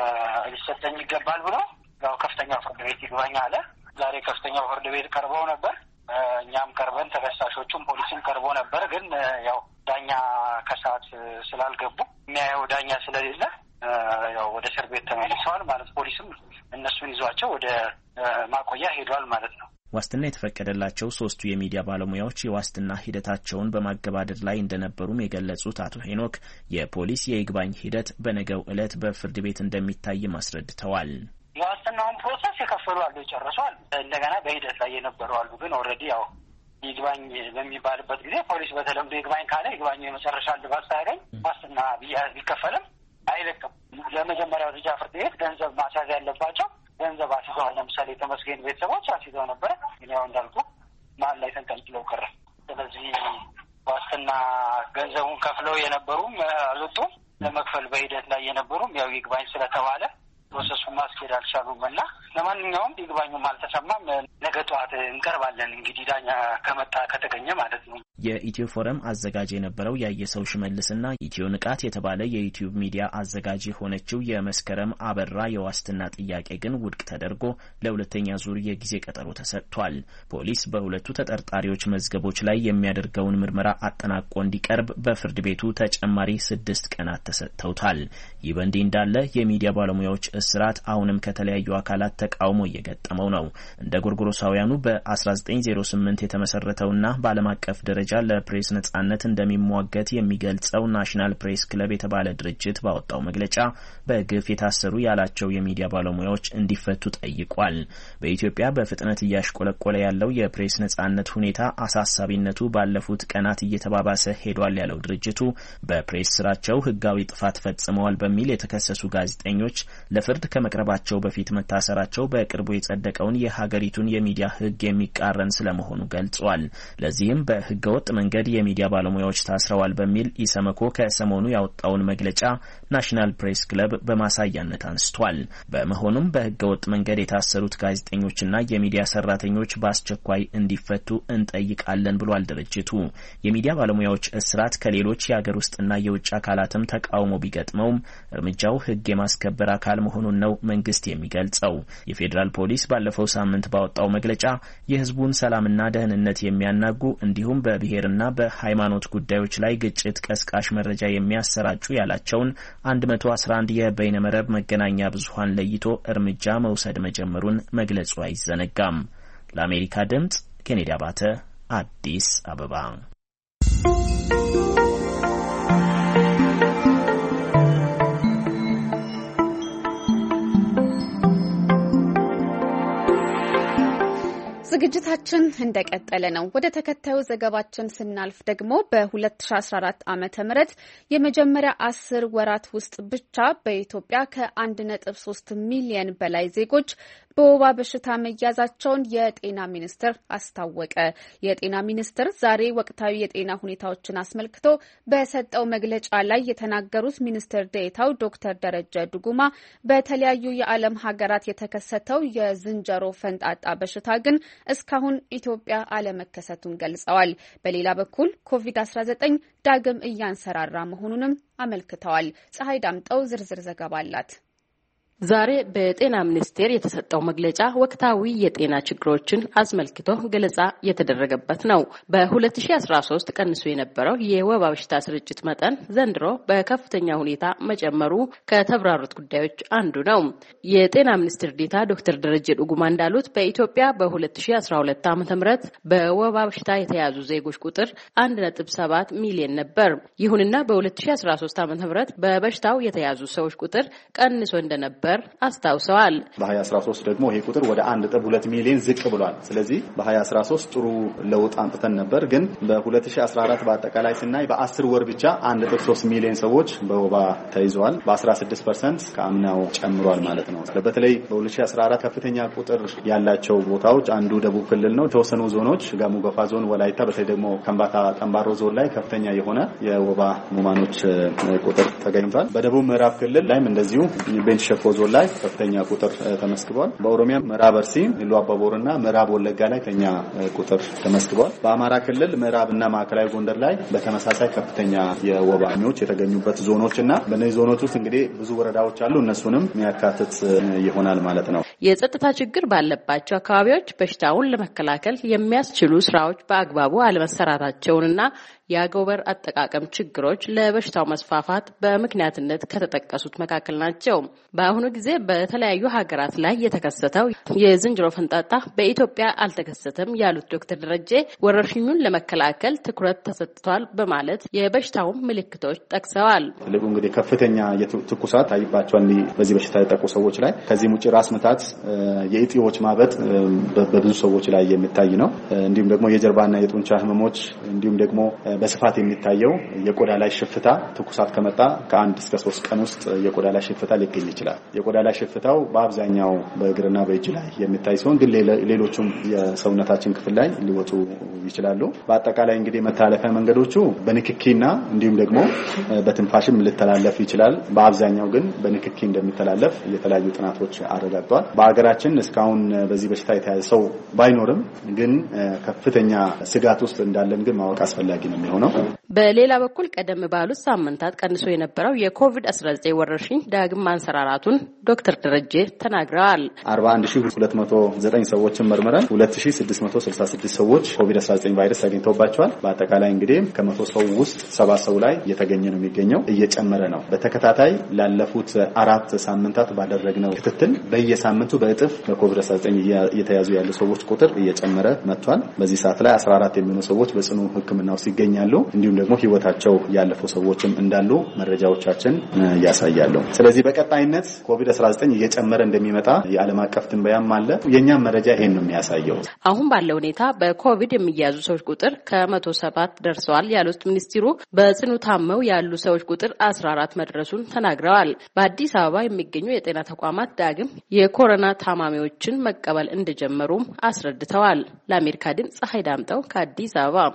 ሊሰጠኝ ይገባል ብሎ ያው ከፍተኛው ፍርድ ቤት ይግባኝ አለ። ዛሬ ከፍተኛው ፍርድ ቤት ቀርበው ነበር። እኛም ቀርበን ተከሳሾቹም ፖሊስም ቀርቦ ነበር። ግን ያው ዳኛ ከሰዓት ስላልገቡ የሚያየው ዳኛ ስለሌለ ያው ወደ እስር ቤት ተመልሰዋል ማለት ፖሊስም እነሱን ይዟቸው ወደ ማቆያ ሄዷል ማለት ነው። ዋስትና የተፈቀደላቸው ሶስቱ የሚዲያ ባለሙያዎች የዋስትና ሂደታቸውን በማገባደድ ላይ እንደነበሩም የገለጹት አቶ ሄኖክ የፖሊስ የይግባኝ ሂደት በነገው ዕለት በፍርድ ቤት እንደሚታይ አስረድተዋል። የዋስትናውን ፕሮሰስ የከፈሉ አሉ፣ ይጨርሷል። እንደገና በሂደት ላይ የነበሩ አሉ። ግን ኦልሬዲ ያው ይግባኝ በሚባልበት ጊዜ ፖሊስ በተለምዶ ይግባኝ ካለ ይግባኙ የመጨረሻ እልባት ሳያገኝ ዋስትና ቢከፈልም አይለቅም። ለመጀመሪያው ደረጃ ፍርድ ቤት ገንዘብ ማስያዝ ያለባቸው ገንዘብ አስይዘዋል። ለምሳሌ የተመስገን ቤተሰቦች አስይዘው ነበረ፣ ግን ያው እንዳልኩ መሀል ላይ ተንጠልጥለው ቀረ። ስለዚህ ዋስትና ገንዘቡን ከፍለው የነበሩም አልወጡም፣ ለመክፈል በሂደት ላይ የነበሩም ያው ይግባኝ ስለተባለ ፕሮሰሱን ማስኬድ አልቻሉምና ለማንኛውም ይግባኙም አልተሰማም። ነገ ጠዋት እንቀርባለን እንግዲህ ዳኛ ከመጣ ከተገኘ ማለት ነው። የኢትዮ ፎረም አዘጋጅ የነበረው ያየሰው ሽመልስና ኢትዮ ንቃት የተባለ የዩቲዩብ ሚዲያ አዘጋጅ የሆነችው የመስከረም አበራ የዋስትና ጥያቄ ግን ውድቅ ተደርጎ ለሁለተኛ ዙር የጊዜ ቀጠሮ ተሰጥቷል። ፖሊስ በሁለቱ ተጠርጣሪዎች መዝገቦች ላይ የሚያደርገውን ምርመራ አጠናቆ እንዲቀርብ በፍርድ ቤቱ ተጨማሪ ስድስት ቀናት ተሰጥተውታል። ይህ በእንዲህ እንዳለ የሚዲያ ባለሙያዎች እስራት አሁንም ከተለያዩ አካላት ተቃውሞ እየገጠመው ነው። እንደ ጎርጎሮሳውያኑ በ1908 የተመሰረተውና በዓለም አቀፍ ደረጃ ለፕሬስ ነጻነት እንደሚሟገት የሚገልጸው ናሽናል ፕሬስ ክለብ የተባለ ድርጅት ባወጣው መግለጫ በግፍ የታሰሩ ያላቸው የሚዲያ ባለሙያዎች እንዲፈቱ ጠይቋል። በኢትዮጵያ በፍጥነት እያሽቆለቆለ ያለው የፕሬስ ነጻነት ሁኔታ አሳሳቢነቱ ባለፉት ቀናት እየተባባሰ ሄዷል ያለው ድርጅቱ በፕሬስ ስራቸው ህጋዊ ጥፋት ፈጽመዋል በሚል የተከሰሱ ጋዜጠኞች ለፍርድ ከመቅረባቸው በፊት መታሰራቸው በቅርቡ የጸደቀውን የሀገሪቱን የሚዲያ ህግ የሚቃረን ስለመሆኑ ገልጿል። ለዚህም በህገወጥ መንገድ የሚዲያ ባለሙያዎች ታስረዋል በሚል ኢሰመኮ ከሰሞኑ ያወጣውን መግለጫ ናሽናል ፕሬስ ክለብ በማሳያነት አንስቷል። በመሆኑም በህገወጥ መንገድ የታሰሩት ጋዜጠኞችና የሚዲያ ሰራተኞች በአስቸኳይ እንዲፈቱ እንጠይቃለን ብሏል ድርጅቱ። የሚዲያ ባለሙያዎች እስራት ከሌሎች የሀገር ውስጥና የውጭ አካላትም ተቃውሞ ቢገጥመውም እርምጃው ህግ የማስከበር አካል መሆኑን ነው መንግስት የሚገልጸው። የፌዴራል ፖሊስ ባለፈው ሳምንት ባወጣው መግለጫ የህዝቡን ሰላምና ደህንነት የሚያናጉ እንዲሁም በብሔርና በሃይማኖት ጉዳዮች ላይ ግጭት ቀስቃሽ መረጃ የሚያሰራጩ ያላቸውን one hundred eleven የበይነመረብ መገናኛ ብዙሃን ለይቶ እርምጃ መውሰድ መጀመሩን መግለጹ አይዘነጋም። ለአሜሪካ ድምጽ ኬኔዲ አባተ አዲስ አበባ። ዝግጅታችን እንደቀጠለ ነው። ወደ ተከታዩ ዘገባችን ስናልፍ ደግሞ በ2014 ዓመተ ምህረት የመጀመሪያ አስር ወራት ውስጥ ብቻ በኢትዮጵያ ከአንድ ነጥብ ሶስት ሚሊዮን በላይ ዜጎች በወባ በሽታ መያዛቸውን የጤና ሚኒስቴር አስታወቀ። የጤና ሚኒስቴር ዛሬ ወቅታዊ የጤና ሁኔታዎችን አስመልክቶ በሰጠው መግለጫ ላይ የተናገሩት ሚኒስትር ዴኤታው ዶክተር ደረጀ ዱጉማ በተለያዩ የዓለም ሀገራት የተከሰተው የዝንጀሮ ፈንጣጣ በሽታ ግን እስካሁን ኢትዮጵያ አለመከሰቱን ገልጸዋል። በሌላ በኩል ኮቪድ አስራ ዘጠኝ ዳግም እያንሰራራ መሆኑንም አመልክተዋል። ፀሐይ ዳምጠው ዝርዝር ዘገባ አላት። ዛሬ በጤና ሚኒስቴር የተሰጠው መግለጫ ወቅታዊ የጤና ችግሮችን አስመልክቶ ገለጻ የተደረገበት ነው። በ2013 ቀንሶ የነበረው የወባ በሽታ ስርጭት መጠን ዘንድሮ በከፍተኛ ሁኔታ መጨመሩ ከተብራሩት ጉዳዮች አንዱ ነው። የጤና ሚኒስትር ዴኤታ ዶክተር ደረጀ ዱጉማ እንዳሉት በኢትዮጵያ በ2012 ዓ.ም በወባ በሽታ የተያዙ ዜጎች ቁጥር one point seven ሚሊዮን ነበር። ይሁንና በ2013 ዓ.ም በበሽታው የተያዙ ሰዎች ቁጥር ቀንሶ እንደነበር አስታውሰዋል። በ2013 ደግሞ ይሄ ቁጥር ወደ one point two ሚሊዮን ዝቅ ብሏል። ስለዚህ በ2013 ጥሩ ለውጥ አምጥተን ነበር። ግን በ2014 በአጠቃላይ ስናይ በ10 ወር ብቻ one point three ሚሊዮን ሰዎች በወባ ተይዘዋል። በ16 ፐርሰንት ከአምናው ጨምሯል ማለት ነው። በተለይ በ2014 ከፍተኛ ቁጥር ያላቸው ቦታዎች አንዱ ደቡብ ክልል ነው። የተወሰኑ ዞኖች ጋሞ ጎፋ ዞን፣ ወላይታ፣ በተለይ ደግሞ ከምባታ ጠምባሮ ዞን ላይ ከፍተኛ የሆነ የወባ ህሙማኖች ቁጥር ተገኝቷል። በደቡብ ምዕራብ ክልል ላይም እንደዚሁ ቤንች ሸኮ ዞን ላይ ከፍተኛ ቁጥር ተመስግቧል። በኦሮሚያ ምዕራብ አርሲ፣ ኢሉ አባቦርና ምዕራብ ወለጋ ላይ ከፍተኛ ቁጥር ተመስግቧል። በአማራ ክልል ምዕራብና ማዕከላዊ ጎንደር ላይ በተመሳሳይ ከፍተኛ የወባኞች የተገኙበት ዞኖችና በእነዚህ ዞኖች ውስጥ እንግዲህ ብዙ ወረዳዎች አሉ። እነሱንም የሚያካትት ይሆናል ማለት ነው። የጸጥታ ችግር ባለባቸው አካባቢዎች በሽታውን ለመከላከል የሚያስችሉ ስራዎች በአግባቡ አለመሰራታቸውንና የአጎበር አጠቃቀም ችግሮች ለበሽታው መስፋፋት በምክንያትነት ከተጠቀሱት መካከል ናቸው። በአሁኑ ጊዜ በተለያዩ ሀገራት ላይ የተከሰተው የዝንጀሮ ፈንጣጣ በኢትዮጵያ አልተከሰተም ያሉት ዶክተር ደረጀ ወረርሽኙን ለመከላከል ትኩረት ተሰጥቷል በማለት የበሽታውን ምልክቶች ጠቅሰዋል። ለቡ እንግዲህ ከፍተኛ የትኩሳት ታይባቸዋል በዚህ በሽታ የተጠቁ ሰዎች ላይ። ከዚህም ውጪ ራስ ምታት፣ የእጢዎች ማበጥ በብዙ ሰዎች ላይ የሚታይ ነው። እንዲሁም ደግሞ የጀርባና የጡንቻ ህመሞች እንዲሁም ደግሞ በስፋት የሚታየው የቆዳ ላይ ሽፍታ ትኩሳት ከመጣ ከአንድ እስከ ሶስት ቀን ውስጥ የቆዳ ላይ ሽፍታ ሊገኝ ይችላል። የቆዳ ላይ ሽፍታው በአብዛኛው በእግርና በእጅ ላይ የሚታይ ሲሆን ግን ሌሎችም የሰውነታችን ክፍል ላይ ሊወጡ ይችላሉ። በአጠቃላይ እንግዲህ መተላለፊያ መንገዶቹ በንክኪና እንዲሁም ደግሞ በትንፋሽም ሊተላለፍ ይችላል። በአብዛኛው ግን በንክኪ እንደሚተላለፍ የተለያዩ ጥናቶች አረጋግጠዋል። በአገራችን እስካሁን በዚህ በሽታ የተያዘ ሰው ባይኖርም ግን ከፍተኛ ስጋት ውስጥ እንዳለን ግን ማወቅ አስፈላጊ ነው የሚሆነው። በሌላ በኩል ቀደም ባሉት ሳምንታት ቀንሶ የነበረው የኮቪድ አስራ ዘጠኝ ወረርሽኝ ዳግም ማንሰራራቱን ዶክተር ደረጀ ተናግረዋል። አርባ አንድ ሺህ ሁለት መቶ ዘጠኝ ሰዎችን መርምረን ሁለት ሺህ ስድስት መቶ ስልሳ ስድስት ሰዎች ኮቪድ አስራ ዘጠኝ ቫይረስ አግኝተውባቸዋል። በአጠቃላይ እንግዲህ ከመቶ ሰው ውስጥ ሰባ ሰው ላይ እየተገኘ ነው የሚገኘው። እየጨመረ ነው። በተከታታይ ላለፉት አራት ሳምንታት ባደረግነው ክትትል በየሳምንቱ በእጥፍ በኮቪድ አስራ ዘጠኝ እየተያዙ ያሉ ሰዎች ቁጥር እየጨመረ መጥቷል። በዚህ ሰዓት ላይ አስራ አራት የሚሆኑ ሰዎች በጽኑ ሕክምና ውስጥ ይገኛሉ። እንዲሁም ደግሞ ህይወታቸው ያለፉ ሰዎችም እንዳሉ መረጃዎቻችን ያሳያሉ። ስለዚህ በቀጣይነት ኮቪድ አስራ ዘጠኝ እየጨመረ እንደሚመጣ የዓለም አቀፍ ትንበያም አለ። የኛም መረጃ ይሄን ነው የሚያሳየው። አሁን ባለው ሁኔታ በኮቪድ የሚያዙ ሰዎች ቁጥር ከመቶ ሰባት ደርሰዋል ያሉት ሚኒስትሩ በጽኑ ታመው ያሉ ሰዎች ቁጥር አስራ አራት መድረሱን ተናግረዋል። በአዲስ አበባ የሚገኙ የጤና ተቋማት ዳግም የኮሮና ታማሚዎችን መቀበል እንደጀመሩም አስረድተዋል። ለአሜሪካ ድምጽ ፀሐይ ዳምጠው ከአዲስ አበባ።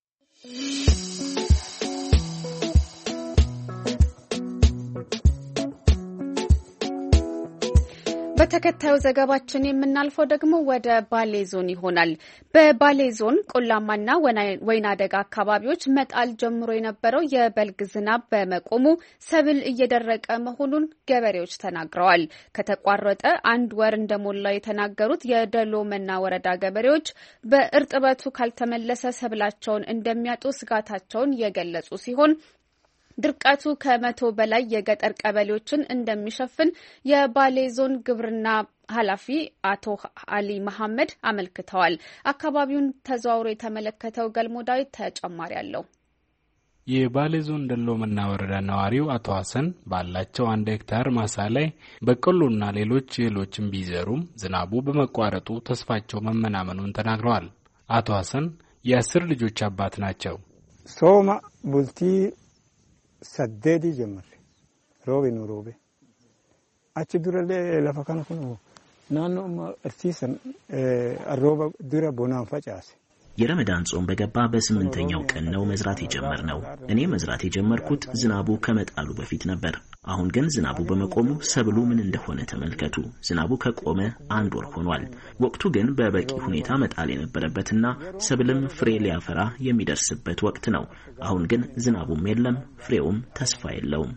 በተከታዩ ዘገባችን የምናልፈው ደግሞ ወደ ባሌ ዞን ይሆናል። በባሌ ዞን ቆላማና ወይና ደጋ አካባቢዎች መጣል ጀምሮ የነበረው የበልግ ዝናብ በመቆሙ ሰብል እየደረቀ መሆኑን ገበሬዎች ተናግረዋል። ከተቋረጠ አንድ ወር እንደሞላ የተናገሩት የደሎመና ወረዳ ገበሬዎች በእርጥበቱ ካልተመለሰ ሰብላቸውን እንደሚያጡ ስጋታቸውን የገለጹ ሲሆን ድርቀቱ ከመቶ በላይ የገጠር ቀበሌዎችን እንደሚሸፍን የባሌ ዞን ግብርና ኃላፊ አቶ አሊ መሐመድ አመልክተዋል። አካባቢውን ተዘዋውሮ የተመለከተው ገልሞ ዳዊት ተጨማሪ አለው። የባሌ ዞን ደሎመና ወረዳ ነዋሪው አቶ ሀሰን ባላቸው አንድ ሄክታር ማሳ ላይ በቆሎና ሌሎች እህሎችን ቢዘሩም ዝናቡ በመቋረጡ ተስፋቸው መመናመኑን ተናግረዋል። አቶ ሀሰን የአስር ልጆች አባት ናቸው። ሶማ ቡልቲ ሰደዲ ጀመረ ሮቤ ነው ሮቤ አቺ ዱረለ ለፈካን ኩኑ ናኖ እርቲሰን አሮባ ዱረ ቦናን ፈጫስ የረመዳን ጾም በገባ በስምንተኛው ቀን ነው መዝራት የጀመርነው። እኔ መዝራት የጀመርኩት ዝናቡ ከመጣሉ በፊት ነበር። አሁን ግን ዝናቡ በመቆሙ ሰብሉ ምን እንደሆነ ተመልከቱ። ዝናቡ ከቆመ አንድ ወር ሆኗል። ወቅቱ ግን በበቂ ሁኔታ መጣል የነበረበትና ሰብልም ፍሬ ሊያፈራ የሚደርስበት ወቅት ነው። አሁን ግን ዝናቡም የለም፣ ፍሬውም ተስፋ የለውም።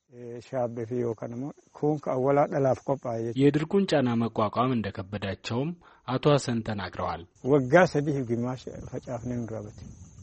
የድርቁን ጫና መቋቋም እንደከበዳቸውም አቶ ሀሰን ተናግረዋል። ወጋ ሰዲህ ግማሽ ፈጫፍነን ራበት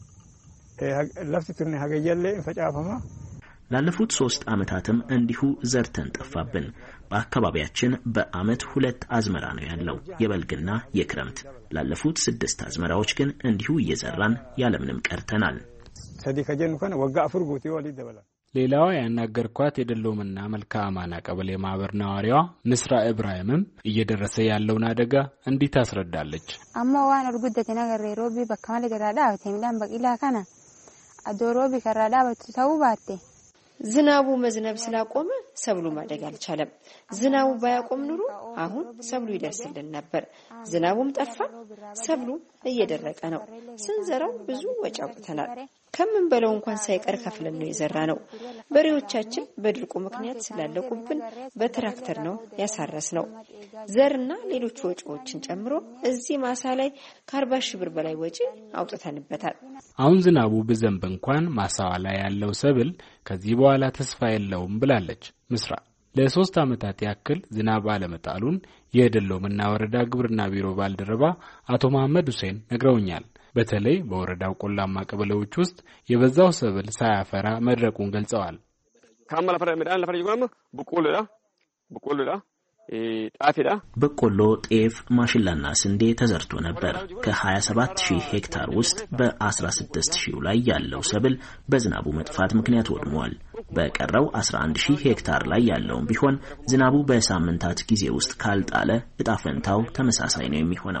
ለፍቱን ሀገየለ ፈጫፈማ ላለፉት ሶስት አመታትም እንዲሁ ዘርተን ጠፋብን። በአካባቢያችን በአመት ሁለት አዝመራ ነው ያለው፣ የበልግና የክረምት። ላለፉት ስድስት አዝመራዎች ግን እንዲሁ እየዘራን ያለምንም ቀርተናል። ሰዲ ከጀኑ ከነ ወጋ አፍር ጉቲ ወሊ ደበላ ሌላዋ ያናገርኳት የደሎምና መልካ አማና ቀበሌ ማህበር ነዋሪዋ ንስራ ኢብራሂምም እየደረሰ ያለውን አደጋ እንዲህ ታስረዳለች። አማ ዋን አርጉደተ ነገር ሮቢ በካለ ገራዳ ተሚዳን በቂላ ካና አዶሮቢ ከራዳ በተሰው ባቴ ዝናቡ መዝነብ ስላቆመ ሰብሉ ማደግ አልቻለም። ዝናቡ ባያቆም ኑሮ አሁን ሰብሉ ይደርስልን ነበር። ዝናቡም ጠፋ፣ ሰብሉ እየደረቀ ነው። ስንዘራው ብዙ ወጪ አውጥተናል። ከምን በለው እንኳን ሳይቀር ከፍለን ነው የዘራ ነው። በሬዎቻችን በድርቁ ምክንያት ስላለቁብን በትራክተር ነው ያሳረስ ነው። ዘርና ሌሎች ወጪዎችን ጨምሮ እዚህ ማሳ ላይ ከአርባ ሺህ ብር በላይ ወጪ አውጥተንበታል። አሁን ዝናቡ ብዘንብ እንኳን ማሳዋ ላይ ያለው ሰብል ከዚህ በኋላ ተስፋ የለውም ብላለች ምስራ። ለሶስት አመታት ያክል ዝናብ አለመጣሉን የደሎመና ወረዳ ግብርና ቢሮ ባልደረባ አቶ መሐመድ ሁሴን ነግረውኛል። በተለይ በወረዳው ቆላማ ቀበሌዎች ውስጥ የበዛው ሰብል ሳያፈራ መድረቁን ገልጸዋል። ካማላ ፈራ መዳን ለፈራ ይጓም በቆሎዳ በቆሎዳ ጣፊዳ በቆሎ፣ ጤፍ፣ ማሽላና ስንዴ ተዘርቶ ነበር። ከ27 ሺህ ሄክታር ውስጥ በ16 ሺህ ላይ ያለው ሰብል በዝናቡ መጥፋት ምክንያት ወድሟል። በቀረው አስራ አንድ ሺህ ሄክታር ላይ ያለው ቢሆን ዝናቡ በሳምንታት ጊዜ ውስጥ ካልጣለ እጣ ፈንታው ተመሳሳይ ነው የሚሆነው።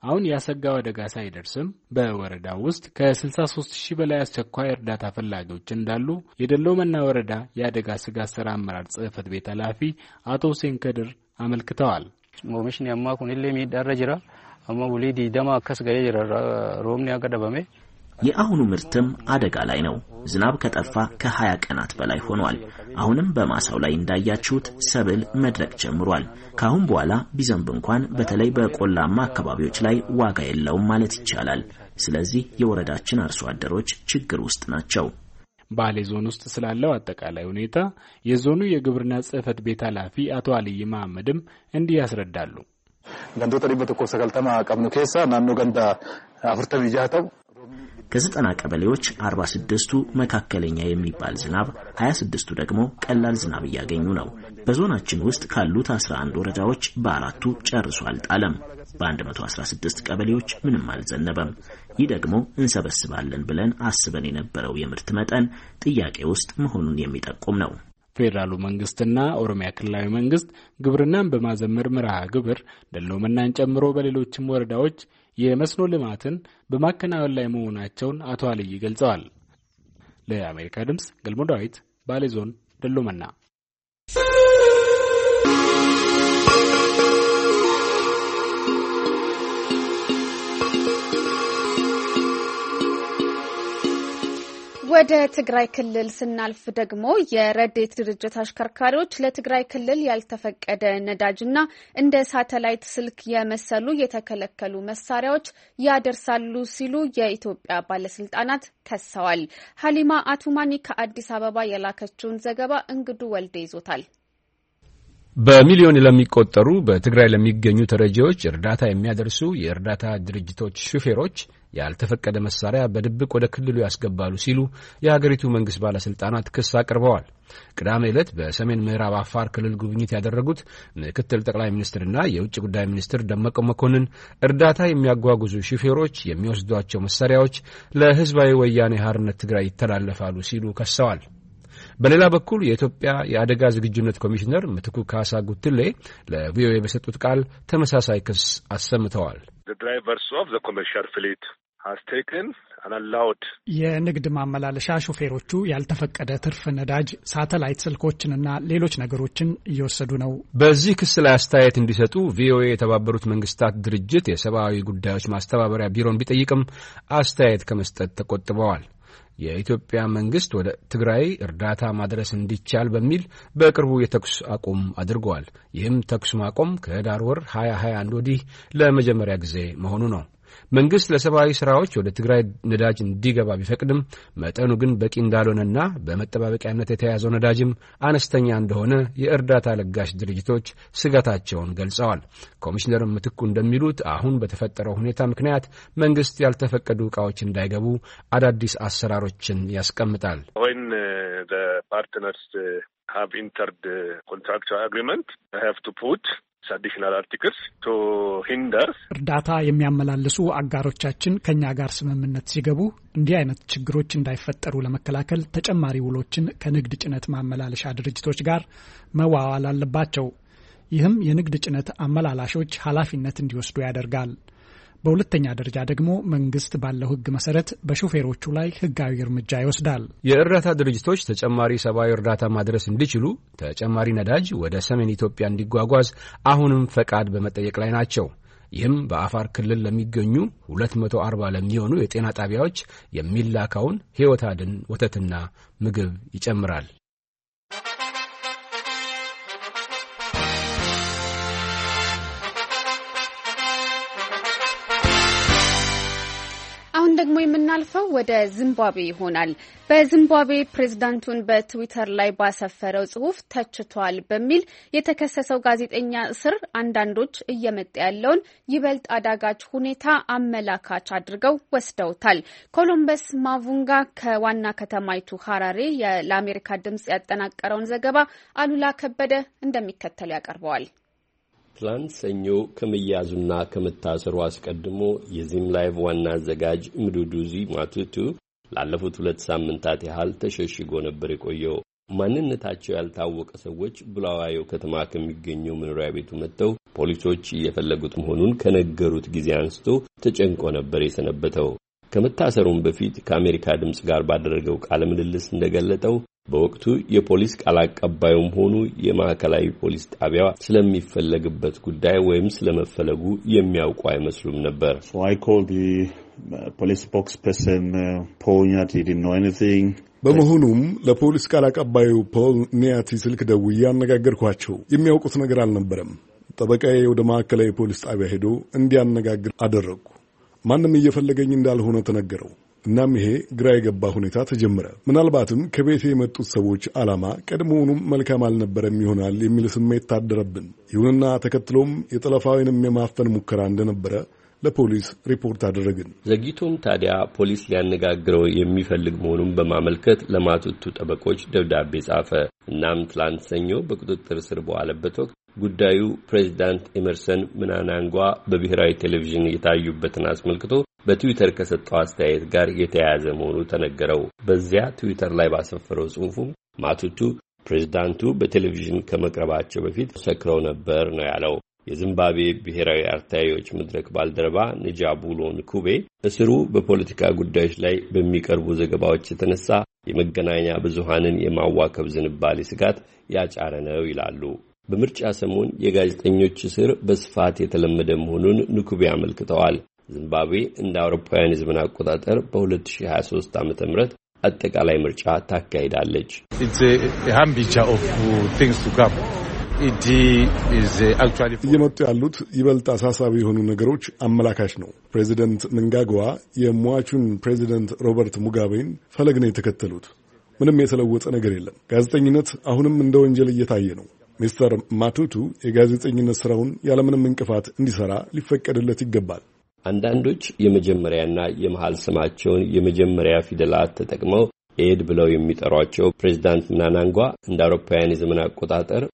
አሁን ያሰጋው አደጋ ሳይደርስም በወረዳው ውስጥ ከ63 ሺህ በላይ አስቸኳይ እርዳታ ፈላጊዎች እንዳሉ የደሎመና ወረዳ የአደጋ ስጋት ስራ አመራር ጽህፈት ቤት ኃላፊ አቶ ሁሴን ከድር አመልክተዋል። ኦሚሽን ያማ ኩንሌ ሚዳረ ጅራ አማ ቡሊዲ ደማ አከስ ገሬ ጅራ ሮምኒ ያቀደበመ የአሁኑ ምርትም አደጋ ላይ ነው። ዝናብ ከጠፋ ከ20 ቀናት በላይ ሆኗል። አሁንም በማሳው ላይ እንዳያችሁት ሰብል መድረቅ ጀምሯል። ካሁን በኋላ ቢዘንብ እንኳን በተለይ በቆላማ አካባቢዎች ላይ ዋጋ የለውም ማለት ይቻላል። ስለዚህ የወረዳችን አርሶ አደሮች ችግር ውስጥ ናቸው። ባሌ ዞን ውስጥ ስላለው አጠቃላይ ሁኔታ የዞኑ የግብርና ጽህፈት ቤት ኃላፊ አቶ አልይ መሐመድም እንዲህ ያስረዳሉ። ገንዶታ ዲበቶ ኮሰገልተማ ቀብኑ ኬሳ ናኖ ገንዳ አፍርተም ይጃተው ከዘጠና ቀበሌዎች አርባ ስድስቱ መካከለኛ የሚባል ዝናብ፣ ሀያ ስድስቱ ደግሞ ቀላል ዝናብ እያገኙ ነው። በዞናችን ውስጥ ካሉት አስራ አንድ ወረዳዎች በአራቱ ጨርሶ አልጣለም። በ116 ቀበሌዎች ምንም አልዘነበም። ይህ ደግሞ እንሰበስባለን ብለን አስበን የነበረው የምርት መጠን ጥያቄ ውስጥ መሆኑን የሚጠቁም ነው። ፌዴራሉ መንግስትና ኦሮሚያ ክልላዊ መንግስት ግብርናን በማዘመር መርሃ ግብር ደሎመናን ጨምሮ በሌሎችም ወረዳዎች የመስኖ ልማትን በማከናወን ላይ መሆናቸውን አቶ አልይ ገልጸዋል። ለአሜሪካ ድምጽ ገልሞ ዳዊት ባሌ ዞን ደሎመና። ወደ ትግራይ ክልል ስናልፍ ደግሞ የረዴት ድርጅት አሽከርካሪዎች ለትግራይ ክልል ያልተፈቀደ ነዳጅና እንደ ሳተላይት ስልክ የመሰሉ የተከለከሉ መሳሪያዎች ያደርሳሉ ሲሉ የኢትዮጵያ ባለስልጣናት ከሰዋል። ሀሊማ አቱማኒ ከአዲስ አበባ የላከችውን ዘገባ እንግዱ ወልደ ይዞታል። በሚሊዮን ለሚቆጠሩ በትግራይ ለሚገኙ ተረጂዎች እርዳታ የሚያደርሱ የእርዳታ ድርጅቶች ሹፌሮች ያልተፈቀደ መሳሪያ በድብቅ ወደ ክልሉ ያስገባሉ ሲሉ የሀገሪቱ መንግስት ባለስልጣናት ክስ አቅርበዋል። ቅዳሜ ዕለት በሰሜን ምዕራብ አፋር ክልል ጉብኝት ያደረጉት ምክትል ጠቅላይ ሚኒስትርና የውጭ ጉዳይ ሚኒስትር ደመቀ መኮንን እርዳታ የሚያጓጉዙ ሹፌሮች የሚወስዷቸው መሳሪያዎች ለህዝባዊ ወያኔ ሓርነት ትግራይ ይተላለፋሉ ሲሉ ከሰዋል። በሌላ በኩል የኢትዮጵያ የአደጋ ዝግጁነት ኮሚሽነር ምትኩ ካሳ ጉትሌ ለቪኦኤ በሰጡት ቃል ተመሳሳይ ክስ አሰምተዋል። የንግድ ማመላለሻ ሹፌሮቹ ያልተፈቀደ ትርፍ ነዳጅ፣ ሳተላይት ስልኮችንና ሌሎች ነገሮችን እየወሰዱ ነው። በዚህ ክስ ላይ አስተያየት እንዲሰጡ ቪኦኤ የተባበሩት መንግስታት ድርጅት የሰብአዊ ጉዳዮች ማስተባበሪያ ቢሮን ቢጠይቅም አስተያየት ከመስጠት ተቆጥበዋል። የኢትዮጵያ መንግስት ወደ ትግራይ እርዳታ ማድረስ እንዲቻል በሚል በቅርቡ የተኩስ አቁም አድርጓል። ይህም ተኩስ ማቆም ከህዳር ወር ሀያ ሀያ አንድ ወዲህ ለመጀመሪያ ጊዜ መሆኑ ነው። መንግስት ለሰብአዊ ስራዎች ወደ ትግራይ ነዳጅ እንዲገባ ቢፈቅድም መጠኑ ግን በቂ እንዳልሆነና በመጠባበቂያነት የተያዘው ነዳጅም አነስተኛ እንደሆነ የእርዳታ ለጋሽ ድርጅቶች ስጋታቸውን ገልጸዋል። ኮሚሽነር ምትኩ እንደሚሉት አሁን በተፈጠረው ሁኔታ ምክንያት መንግስት ያልተፈቀዱ ዕቃዎች እንዳይገቡ አዳዲስ አሰራሮችን ያስቀምጣል። when uh, the partners uh, have entered the contractual agreement, they have to put additional articles to hinder እርዳታ የሚያመላልሱ አጋሮቻችን ከኛ ጋር ስምምነት ሲገቡ እንዲህ አይነት ችግሮች እንዳይፈጠሩ ለመከላከል ተጨማሪ ውሎችን ከንግድ ጭነት ማመላለሻ ድርጅቶች ጋር መዋዋል አለባቸው። ይህም የንግድ ጭነት አመላላሾች ኃላፊነት እንዲወስዱ ያደርጋል። በሁለተኛ ደረጃ ደግሞ መንግስት ባለው ህግ መሰረት በሹፌሮቹ ላይ ህጋዊ እርምጃ ይወስዳል። የእርዳታ ድርጅቶች ተጨማሪ ሰብአዊ እርዳታ ማድረስ እንዲችሉ ተጨማሪ ነዳጅ ወደ ሰሜን ኢትዮጵያ እንዲጓጓዝ አሁንም ፈቃድ በመጠየቅ ላይ ናቸው። ይህም በአፋር ክልል ለሚገኙ ሁለት መቶ አርባ ለሚሆኑ የጤና ጣቢያዎች የሚላካውን ህይወት አድን ወተትና ምግብ ይጨምራል። አሁን ደግሞ የምናልፈው ወደ ዚምባብዌ ይሆናል። በዚምባብዌ ፕሬዝዳንቱን በትዊተር ላይ ባሰፈረው ጽሁፍ ተችቷል በሚል የተከሰሰው ጋዜጠኛ እስር አንዳንዶች እየመጣ ያለውን ይበልጥ አዳጋች ሁኔታ አመላካች አድርገው ወስደውታል። ኮሎምበስ ማቡንጋ ከዋና ከተማይቱ ሐራሬ ለአሜሪካ ድምጽ ያጠናቀረውን ዘገባ አሉላ ከበደ እንደሚከተል ያቀርበዋል። ትላንት ሰኞ ከመያዙና ከመታሰሩ አስቀድሞ የዚም ላይቭ ዋና አዘጋጅ ምዱዱዚ ማቱቱ ላለፉት ሁለት ሳምንታት ያህል ተሸሽጎ ነበር የቆየው። ማንነታቸው ያልታወቀ ሰዎች ቡላዋዮ ከተማ ከሚገኘው መኖሪያ ቤቱ መጥተው ፖሊሶች እየፈለጉት መሆኑን ከነገሩት ጊዜ አንስቶ ተጨንቆ ነበር የሰነበተው። ከመታሰሩም በፊት ከአሜሪካ ድምጽ ጋር ባደረገው ቃለ ምልልስ እንደገለጠው በወቅቱ የፖሊስ ቃል አቀባዩም ሆኑ የማዕከላዊ ፖሊስ ጣቢያ ስለሚፈለግበት ጉዳይ ወይም ስለመፈለጉ የሚያውቁ አይመስሉም ነበር። So I called the uh, police spokesperson uh, Paul Nyati, didn't know anything. በመሆኑም ለፖሊስ ቃል አቀባዩ ፖል ኒያቲ ስልክ ደውዬ አነጋገርኳቸው። የሚያውቁት ነገር አልነበረም። ጠበቃዬ ወደ ማዕከላዊ ፖሊስ ጣቢያ ሄዶ እንዲያነጋግር አደረግኩ። ማንም እየፈለገኝ እንዳልሆነ ተነገረው። እናም ይሄ ግራ የገባ ሁኔታ ተጀመረ። ምናልባትም ከቤቴ የመጡት ሰዎች ዓላማ ቀድሞውንም መልካም አልነበረም ይሆናል የሚል ስሜት ታደረብን። ይሁንና ተከትሎም የጠለፋዊንም የማፈን ሙከራ እንደነበረ ለፖሊስ ሪፖርት አደረግን። ዘግይቶም ታዲያ ፖሊስ ሊያነጋግረው የሚፈልግ መሆኑን በማመልከት ለማቱቱ ጠበቆች ደብዳቤ ጻፈ። እናም ትላንት ሰኞ በቁጥጥር ስር በዋለበት ወቅት ጉዳዩ ፕሬዚዳንት ኤመርሰን ምናናንጓ በብሔራዊ ቴሌቪዥን የታዩበትን አስመልክቶ በትዊተር ከሰጠው አስተያየት ጋር የተያያዘ መሆኑ ተነገረው። በዚያ ትዊተር ላይ ባሰፈረው ጽሑፉም ማቱቱ ፕሬዚዳንቱ በቴሌቪዥን ከመቅረባቸው በፊት ሰክረው ነበር ነው ያለው። የዚምባብዌ ብሔራዊ አርታዮች መድረክ ባልደረባ ንጃቡሎ ንኩቤ እስሩ በፖለቲካ ጉዳዮች ላይ በሚቀርቡ ዘገባዎች የተነሳ የመገናኛ ብዙሃንን የማዋከብ ዝንባሌ ስጋት ያጫረ ነው ይላሉ። በምርጫ ሰሞን የጋዜጠኞች እስር በስፋት የተለመደ መሆኑን ንኩቤ አመልክተዋል። ዚምባብዌ እንደ አውሮፓውያን የዘመን አቆጣጠር በ2023 ዓመተ ምህረት አጠቃላይ ምርጫ ታካሂዳለች። እየመጡ ያሉት ይበልጥ አሳሳቢ የሆኑ ነገሮች አመላካች ነው። ፕሬዚደንት ምንጋግዋ የሟቹን ፕሬዚደንት ሮበርት ሙጋቤን ፈለግ ነው የተከተሉት። ምንም የተለወጠ ነገር የለም። ጋዜጠኝነት አሁንም እንደ ወንጀል እየታየ ነው። ሚስተር ማቱቱ የጋዜጠኝነት ስራውን ያለምንም እንቅፋት እንዲሰራ ሊፈቀድለት ይገባል። አንዳንዶች የመጀመሪያና የመሃል ስማቸውን የመጀመሪያ ፊደላት ተጠቅመው ኤድ ብለው የሚጠሯቸው ፕሬዝዳንት ምናናንጓ እንደ አውሮፓውያን የዘመን አቆጣጠር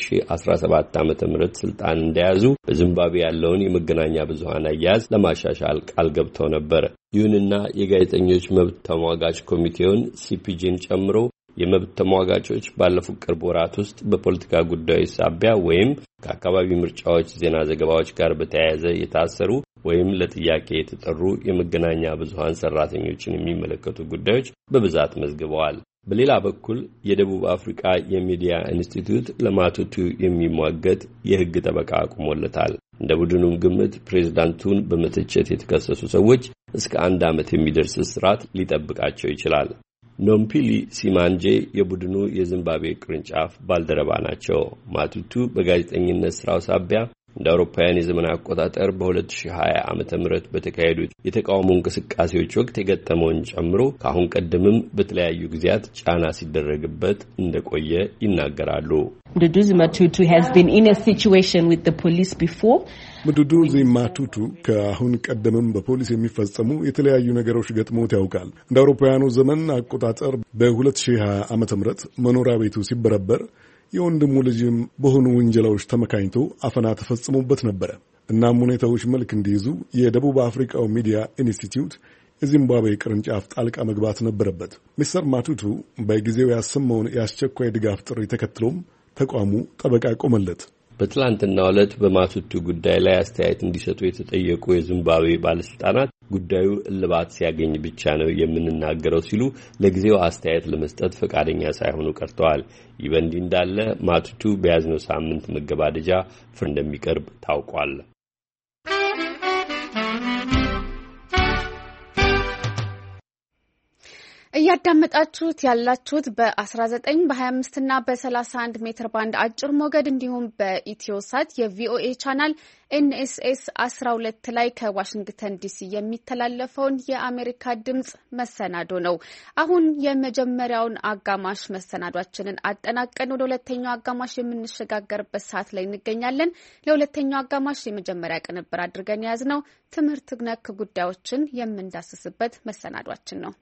በ2017 ዓመተ ምህረት ስልጣን እንደያዙ በዚምባብዌ ያለውን የመገናኛ ብዙሃን አያያዝ ለማሻሻል ቃል ገብተው ነበር። ይሁንና የጋዜጠኞች መብት ተሟጋች ኮሚቴውን ሲፒጂን ጨምሮ የመብት ተሟጋቾች ባለፉት ቅርብ ወራት ውስጥ በፖለቲካ ጉዳዮች ሳቢያ ወይም ከአካባቢ ምርጫዎች ዜና ዘገባዎች ጋር በተያያዘ የታሰሩ ወይም ለጥያቄ የተጠሩ የመገናኛ ብዙሃን ሰራተኞችን የሚመለከቱ ጉዳዮች በብዛት መዝግበዋል። በሌላ በኩል የደቡብ አፍሪካ የሚዲያ ኢንስቲትዩት ለማቱቱ የሚሟገት የሕግ ጠበቃ አቁሞለታል። እንደ ቡድኑም ግምት ፕሬዝዳንቱን በመተቸት የተከሰሱ ሰዎች እስከ አንድ ዓመት የሚደርስ እስራት ሊጠብቃቸው ይችላል። ኖምፒሊ ሲማንጄ የቡድኑ የዚምባብዌ ቅርንጫፍ ባልደረባ ናቸው። ማቱቱ በጋዜጠኝነት ስራው ሳቢያ እንደ አውሮፓውያን የዘመን አቆጣጠር በ2020 ዓመተ ምህረት በተካሄዱት የተቃውሞ እንቅስቃሴዎች ወቅት የገጠመውን ጨምሮ ከአሁን ቀደምም በተለያዩ ጊዜያት ጫና ሲደረግበት እንደቆየ ይናገራሉ። Mduduzi Matutu has been in a situation with the police before. ምዱዱዚ ማቱቱ ከአሁን ቀደምም በፖሊስ የሚፈጸሙ የተለያዩ ነገሮች ገጥሞት ያውቃል። እንደ አውሮፓውያኑ ዘመን አቆጣጠር በ2020 ዓመተ ምህረት መኖሪያ ቤቱ ሲበረበር የወንድሙ ልጅም በሆኑ ወንጀላዎች ተመካኝቶ አፈና ተፈጽሞበት ነበር። እናም ሁኔታዎች መልክ እንዲይዙ የደቡብ አፍሪካው ሚዲያ ኢንስቲትዩት የዚምባብዌ ቅርንጫፍ ጣልቃ መግባት ነበረበት። ሚስተር ማቱቱ በጊዜው ያሰማውን የአስቸኳይ ድጋፍ ጥሪ ተከትሎም ተቋሙ ጠበቃ ቆመለት። በትላንትናው ዕለት በማቱቱ ጉዳይ ላይ አስተያየት እንዲሰጡ የተጠየቁ የዚምባብዌ ባለስልጣናት ጉዳዩ እልባት ሲያገኝ ብቻ ነው የምንናገረው ሲሉ ለጊዜው አስተያየት ለመስጠት ፈቃደኛ ሳይሆኑ ቀርተዋል። ይህ በእንዲህ እንዳለ ማቱቱ በያዝነው ሳምንት መገባደጃ ፍርድ እንደሚቀርብ ታውቋል። እያዳመጣችሁት ያላችሁት በ19 በ25 እና በ31 ሜትር ባንድ አጭር ሞገድ እንዲሁም በኢትዮሳት የቪኦኤ ቻናል ኤንኤስኤስ አስራ ሁለት ላይ ከዋሽንግተን ዲሲ የሚተላለፈውን የአሜሪካ ድምጽ መሰናዶ ነው። አሁን የመጀመሪያውን አጋማሽ መሰናዷችንን አጠናቀን ወደ ሁለተኛው አጋማሽ የምንሸጋገርበት ሰዓት ላይ እንገኛለን። ለሁለተኛው አጋማሽ የመጀመሪያ ቅንብር አድርገን ያዝነው ትምህርት ነክ ጉዳዮችን የምንዳስስበት መሰናዷችን ነው።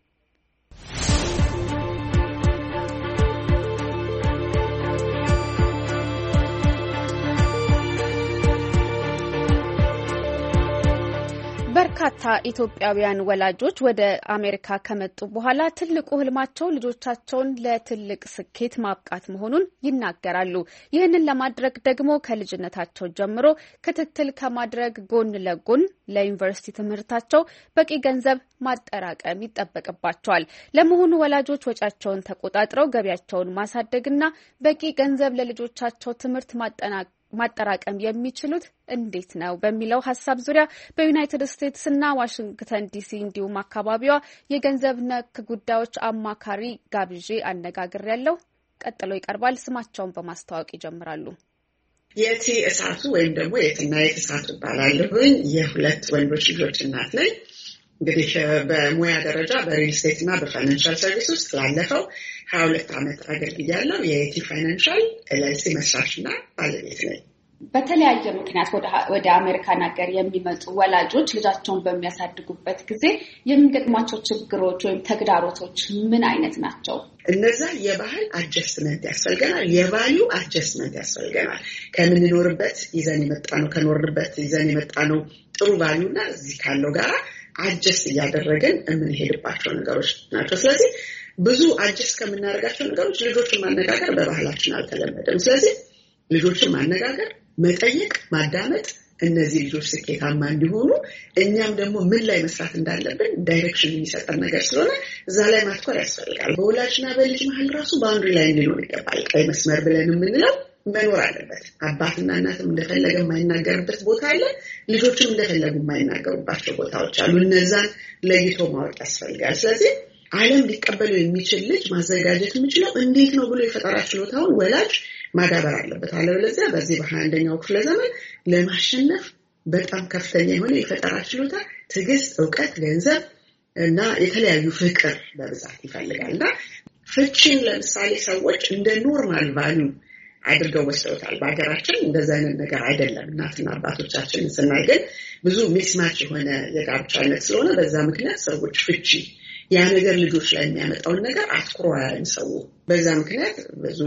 በርካታ ኢትዮጵያውያን ወላጆች ወደ አሜሪካ ከመጡ በኋላ ትልቁ ህልማቸው ልጆቻቸውን ለትልቅ ስኬት ማብቃት መሆኑን ይናገራሉ። ይህንን ለማድረግ ደግሞ ከልጅነታቸው ጀምሮ ክትትል ከማድረግ ጎን ለጎን ለዩኒቨርሲቲ ትምህርታቸው በቂ ገንዘብ ማጠራቀም ይጠበቅባቸዋል። ለመሆኑ ወላጆች ወጪያቸውን ተቆጣጥረው ገቢያቸውን ማሳደግና በቂ ገንዘብ ለልጆቻቸው ትምህርት ማጠናቀቅ ማጠራቀም የሚችሉት እንዴት ነው በሚለው ሐሳብ ዙሪያ በዩናይትድ ስቴትስ እና ዋሽንግተን ዲሲ እንዲሁም አካባቢዋ የገንዘብ ነክ ጉዳዮች አማካሪ ጋብዤ አነጋግሬያለሁ። ቀጥሎ ይቀርባል። ስማቸውን በማስተዋወቅ ይጀምራሉ። የቲ እሳቱ ወይም ደግሞ የትና የእሳቱ ባላለሁኝ የሁለት ወንዶች ልጆች እናት ነኝ። እንግዲህ በሙያ ደረጃ በሪል ስቴት እና በፋይናንሻል ሰርቪስ ውስጥ ላለፈው ሀያ ሁለት ዓመት አገልግያለሁ። የቲ ፋይናንሻል ኤልኤልሲ መስራችና ባለቤት ነኝ። በተለያየ ምክንያት ወደ አሜሪካን ሀገር የሚመጡ ወላጆች ልጃቸውን በሚያሳድጉበት ጊዜ የሚገጥሟቸው ችግሮች ወይም ተግዳሮቶች ምን አይነት ናቸው? እነዛ የባህል አጀስትመንት ያስፈልገናል፣ የቫልዩ አጀስትመንት ያስፈልገናል። ከምንኖርበት ይዘን የመጣ ነው ከኖርንበት ይዘን የመጣ ነው ጥሩ ቫልዩና እዚህ ካለው ጋራ አጀስት እያደረገን የምንሄድባቸው ነገሮች ናቸው። ስለዚህ ብዙ አጀስት ከምናደርጋቸው ነገሮች ልጆችን ማነጋገር በባህላችን አልተለመደም። ስለዚህ ልጆችን ማነጋገር፣ መጠየቅ፣ ማዳመጥ እነዚህ ልጆች ስኬታማ እንዲሆኑ እኛም ደግሞ ምን ላይ መስራት እንዳለብን ዳይሬክሽን የሚሰጠን ነገር ስለሆነ እዛ ላይ ማትኮር ያስፈልጋል። በወላጅና በልጅ መሀል ራሱ ባውንድሪ ላይ እንዲኖር ይገባል። ቀይ መስመር ብለን የምንለው መኖር አለበት። አባትና እናትም እንደፈለገ የማይናገርበት ቦታ አለ፣ ልጆችም እንደፈለጉ የማይናገሩባቸው ቦታዎች አሉ። እነዛን ለይቶ ማወቅ ያስፈልጋል። ስለዚህ ዓለም ሊቀበለው የሚችል ልጅ ማዘጋጀት የሚችለው እንዴት ነው ብሎ የፈጠራ ችሎታውን ወላጅ ማዳበር አለበት። አለበለዚያ በዚህ በሃያ አንደኛው ክፍለ ዘመን ለማሸነፍ በጣም ከፍተኛ የሆነ የፈጠራ ችሎታ፣ ትዕግስት፣ እውቀት፣ ገንዘብ እና የተለያዩ ፍቅር በብዛት ይፈልጋል እና ፍቺን ለምሳሌ ሰዎች እንደ ኖርማል ቫልዩ አድርገው ወስደውታል። በሀገራችን እንደዛ አይነት ነገር አይደለም። እናትና አባቶቻችንን ስናይ ግን ብዙ ሚስማች የሆነ የጋብቻ አይነት ስለሆነ በዛ ምክንያት ሰዎች ፍቺ ያ ነገር ልጆች ላይ የሚያመጣውን ነገር አትኩሮ ያለን ሰው በዛ ምክንያት ብዙ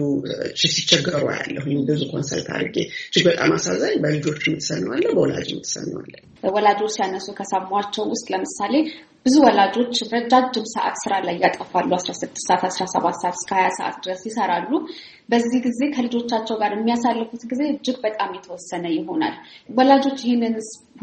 ሲቸገሩ ያለው ብዙ ኮንሰልት አድርጌ እጅግ በጣም አሳዛኝ በልጆች የምትሰማዋለ በወላጅ የምትሰማዋለ። ወላጆች ሲያነሱ ከሰሟቸው ውስጥ ለምሳሌ ብዙ ወላጆች ረጃጅም ሰዓት ስራ ላይ ያጠፋሉ። አስራ ስድስት ሰዓት አስራ ሰባት ሰዓት እስከ ሀያ ሰዓት ድረስ ይሰራሉ። በዚህ ጊዜ ከልጆቻቸው ጋር የሚያሳልፉት ጊዜ እጅግ በጣም የተወሰነ ይሆናል። ወላጆች ይህንን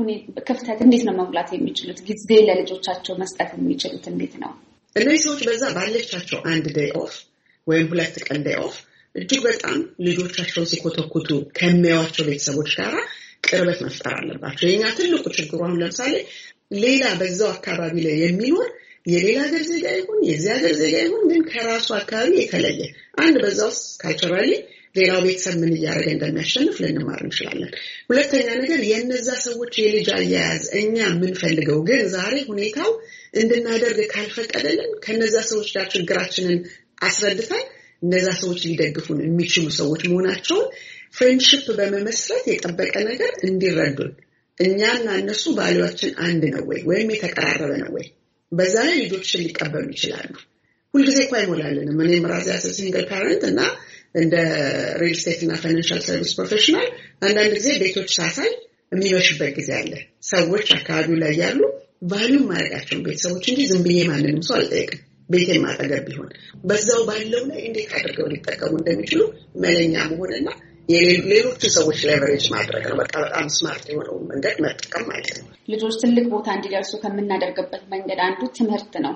ክፍተት እንዴት ነው መሙላት የሚችሉት? ጊዜ ለልጆቻቸው መስጠት የሚችሉት እንዴት ነው? እነዚህ ሰዎች በዛ ባለቻቸው አንድ ዴይ ኦፍ ወይም ሁለት ቀን ዴይ ኦፍ እጅግ በጣም ልጆቻቸውን ሲኮተኩቱ ከሚያዩዋቸው ቤተሰቦች ጋር ቅርበት መፍጠር አለባቸው። የኛ ትልቁ ችግሩ አሁን ለምሳሌ ሌላ በዛው አካባቢ ላይ የሚኖር የሌላ ሀገር ዜጋ ይሁን የዚህ ሀገር ዜጋ ይሁን ግን ከራሱ አካባቢ የተለየ አንድ በዛው ካልቸራሊ ሌላው ቤተሰብ ምን እያደረገ እንደሚያሸንፍ ልንማር እንችላለን። ሁለተኛ ነገር የነዛ ሰዎች የልጅ አያያዝ እኛ የምንፈልገው ግን ዛሬ ሁኔታው እንድናደርግ ካልፈቀደልን ከነዛ ሰዎች ጋር ችግራችንን አስረድተን እነዛ ሰዎች ሊደግፉን የሚችሉ ሰዎች መሆናቸውን ፍሬንድሺፕ በመመስረት የጠበቀ ነገር እንዲረዱን እኛና እነሱ ቫልዩአችን አንድ ነው ወይ ወይም የተቀራረበ ነው ወይ በዛ ላይ ልጆችን ሊቀበሉ ይችላሉ። ሁልጊዜ እኮ አይሞላልንም። እኔም ራሴ አስ ሲንግል ፓረንት እና እንደ ሪል ስቴት እና ፋይናንሻል ሰርቪስ ፕሮፌሽናል አንዳንድ ጊዜ ቤቶች ሳሳይ የሚመሽበት ጊዜ አለ። ሰዎች አካባቢው ላይ ያሉ ቫልዩ ማድረጋቸውን ቤተሰቦች እንጂ ዝም ብዬ ማንንም ሰው አልጠይቅም። ቤቴን ማጠገብ ቢሆን በዛው ባለው ላይ እንዴት አድርገው ሊጠቀሙ እንደሚችሉ መለኛ መሆንና የሌሎቹ ሰዎች ሌቨሬጅ ማድረግ ነው። በቃ በጣም ስማርት የሆነው መንገድ መጠቀም ማለት ነው። ልጆች ትልቅ ቦታ እንዲደርሱ ከምናደርግበት መንገድ አንዱ ትምህርት ነው።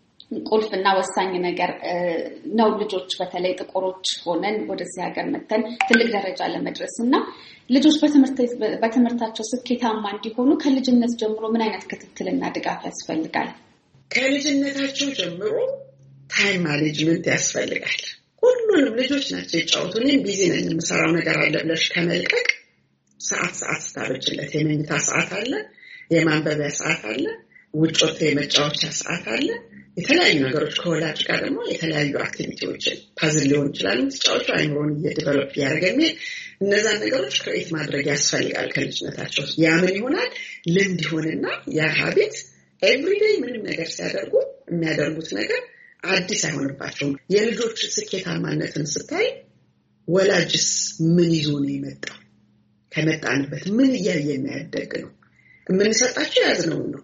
ቁልፍና ወሳኝ ነገር ነው። ልጆች በተለይ ጥቁሮች ሆነን ወደዚህ ሀገር መተን ትልቅ ደረጃ ለመድረስ እና ልጆች በትምህርታቸው ስኬታማ እንዲሆኑ ከልጅነት ጀምሮ ምን አይነት ክትትልና ድጋፍ ያስፈልጋል? ከልጅነታቸው ጀምሮ ታይም ማኔጅመንት ያስፈልጋል። ሁሉንም ልጆች ናቸው የጫወቱ። እኔም ቢዚ ነኝ የምሰራው ነገር አለ ብለሽ ከመልቀቅ ሰዓት ሰዓት ስታበጅለት የመኝታ ሰዓት አለ፣ የማንበቢያ ሰዓት አለ፣ ውጭ ወጥቶ የመጫወቻ ሰዓት አለ። የተለያዩ ነገሮች ከወላጅ ጋር ደግሞ የተለያዩ አክቲቪቲዎችን ፓዝል ሊሆን ይችላል ተጫወቱ አይምሮን እየዲቨሎፕ ያደርገኝ እነዛን ነገሮች ክሬት ማድረግ ያስፈልጋል ከልጅነታቸው። ያ ምን ይሆናል ልምድ ይሆንና ያ ሀቢት ኤቭሪዴይ ምንም ነገር ሲያደርጉ የሚያደርጉት ነገር አዲስ አይሆንባቸውም። የልጆች ስኬታማነትን ስታይ ወላጅስ ምን ይዞ ነው የመጣው? ከመጣንበት ምን እያየን ያደግ ነው? የምንሰጣቸው ያዝነው ነው።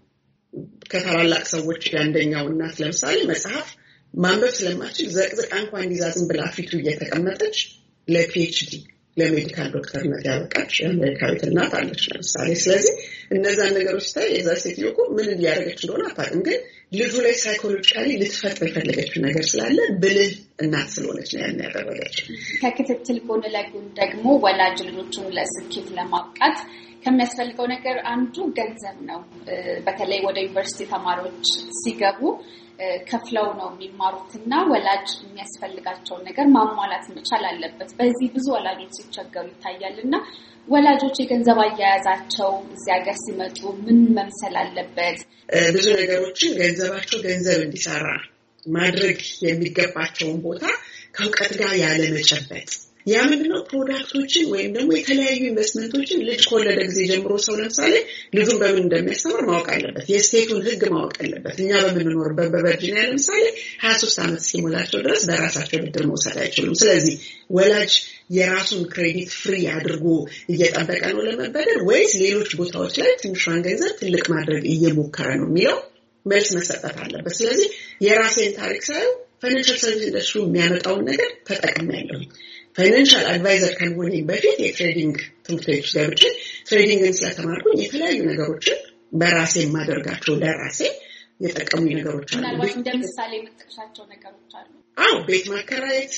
ከታላላቅ ሰዎች ያንደኛው እናት ለምሳሌ መጽሐፍ ማንበብ ስለማችል ዘቅዝቃ እንኳን እንዲዛዝም ብላ ፊቱ እየተቀመጠች ለፒኤችዲ ለሜዲካል ዶክተርነት ያበቃች የአሜሪካዊት እናት አለች ለምሳሌ። ስለዚህ እነዛን ነገሮች ታይ የዛ ሴትዮ እኮ ምን እያደረገች እንደሆነ አታውቅም፣ ግን ልጁ ላይ ሳይኮሎጂካሊ ልትፈጥር የፈለገችው ነገር ስላለ ብልህ እናት ስለሆነች ነው ያን ያደረገችው። ከክትትል ጎን ለጎን ደግሞ ወላጅ ልጆቹን ለስኬት ለማብቃት ከሚያስፈልገው ነገር አንዱ ገንዘብ ነው። በተለይ ወደ ዩኒቨርሲቲ ተማሪዎች ሲገቡ ከፍለው ነው የሚማሩትና ወላጅ የሚያስፈልጋቸውን ነገር ማሟላት መቻል አለበት። በዚህ ብዙ ወላጆች ሲቸገሩ ይታያልና ወላጆች የገንዘብ አያያዛቸው እዚህ ሀገር ሲመጡ ምን መምሰል አለበት? ብዙ ነገሮችን ገንዘባቸው ገንዘብ እንዲሰራ ማድረግ የሚገባቸውን ቦታ ከእውቀት ጋር ያለ መጨበጥ። ያ ምንድነው ፕሮዳክቶችን ወይም ደግሞ የተለያዩ ኢንቨስትመንቶችን ልጅ ከወለደ ጊዜ ጀምሮ ሰው ለምሳሌ ልጁን በምን እንደሚያስተምር ማወቅ አለበት። የስቴቱን ህግ ማወቅ አለበት። እኛ በምንኖርበት በቨርጂኒያ ለምሳሌ ሀያ ሶስት ዓመት ሲሞላቸው ድረስ በራሳቸው ብድር መውሰድ አይችሉም። ስለዚህ ወላጅ የራሱን ክሬዲት ፍሪ አድርጎ እየጠበቀ ነው ለመበደር ወይስ ሌሎች ቦታዎች ላይ ትንሿን ገንዘብ ትልቅ ማድረግ እየሞከረ ነው የሚለው መልስ መሰጠት አለበት። ስለዚህ የራሴን ታሪክ ሳየው ፋይናንሻል ሰርቪስ ኢንዱስትሪ የሚያመጣውን ነገር ተጠቅሜያለሁ። ፋይናንሻል አድቫይዘር ከመሆኔ በፊት የትሬዲንግ ትምህርት ቤት ውስጥ ገብቼ ትሬዲንግን ስለተማርኩኝ የተለያዩ ነገሮችን በራሴ የማደርጋቸው ለራሴ የጠቀሙኝ ነገሮች አሉ። ምናልባት እንደ ምሳሌ የምትጠቅሻቸው ነገሮች አሉ? አዎ፣ ቤት ማከራየት፣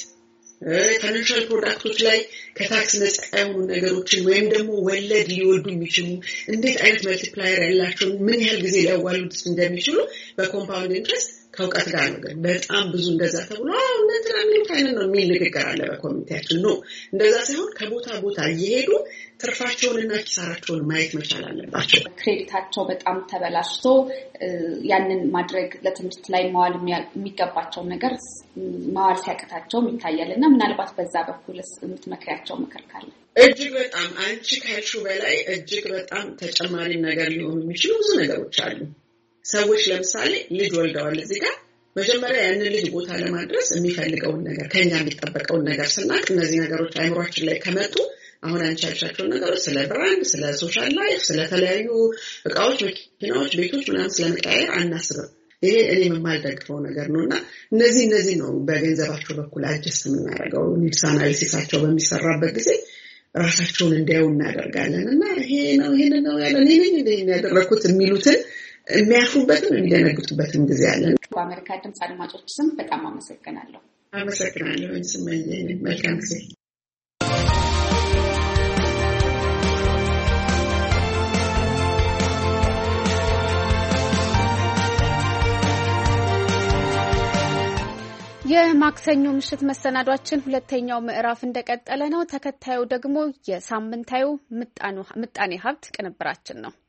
ፋይናንሻል ፕሮዳክቶች ላይ ከታክስ ነፃ የሆኑ ነገሮችን ወይም ደግሞ ወለድ ሊወልዱ የሚችሉ እንዴት አይነት መልቲፕላየር ያላቸው ምን ያህል ጊዜ ሊያዋሉት እንደሚችሉ በኮምፓውንድ ኢንትረስት ከእውቀት ጋር ነው። ግን በጣም ብዙ እንደዛ ተብሎ አዎ እንትና የሚሉት አይነት ነው የሚል ንግግር አለ በኮሚኒቲያችን። ነው እንደዛ ሳይሆን ከቦታ ቦታ እየሄዱ ትርፋቸውንና ኪሳራቸውን ማየት መቻል አለባቸው። ክሬዲታቸው በጣም ተበላሽቶ ያንን ማድረግ ለትምህርት ላይ መዋል የሚገባቸው ነገር መዋል ሲያቅታቸው ይታያልና ምናልባት በዛ በኩል የምትመክሪያቸው ምክር ካለ? እጅግ በጣም አንቺ ካልሽው በላይ እጅግ በጣም ተጨማሪ ነገር ሊሆኑ የሚችሉ ብዙ ነገሮች አሉ። ሰዎች ለምሳሌ ልጅ ወልደዋል እዚህ ጋር መጀመሪያ ያንን ልጅ ቦታ ለማድረስ የሚፈልገውን ነገር ከኛ የሚጠበቀውን ነገር ስናቅ እነዚህ ነገሮች አይምሯችን ላይ ከመጡ አሁን አንቺ ያልሻቸውን ነገሮች ስለ ብራንድ፣ ስለ ሶሻል ላይፍ፣ ስለ ተለያዩ እቃዎች፣ መኪናዎች፣ ቤቶች ምናምን ስለመቀያየር አናስብም። ይሄ እኔ የማልደግፈው ነገር ነውና እነዚህ እነዚህ ነው በገንዘባቸው በኩል አጀስት የምናደርገው። ኒድስ አናሊሲሳቸው በሚሰራበት ጊዜ ራሳቸውን እንዲያዩ እናደርጋለን እና ይሄ ነው ይሄን ነው ያለን ይሄን ይሄን ያደረኩት የሚሉትን የሚያፍሩበትም የሚደነግጡበትም ጊዜ አለ። በአሜሪካ ድምፅ አድማጮች ስም በጣም አመሰግናለሁ። አመሰግናለሁ። እንስማኝ መልካም ጊዜ። የማክሰኞ ምሽት መሰናዷችን ሁለተኛው ምዕራፍ እንደቀጠለ ነው። ተከታዩ ደግሞ የሳምንታዩ ምጣኔ ሀብት ቅንብራችን ነው።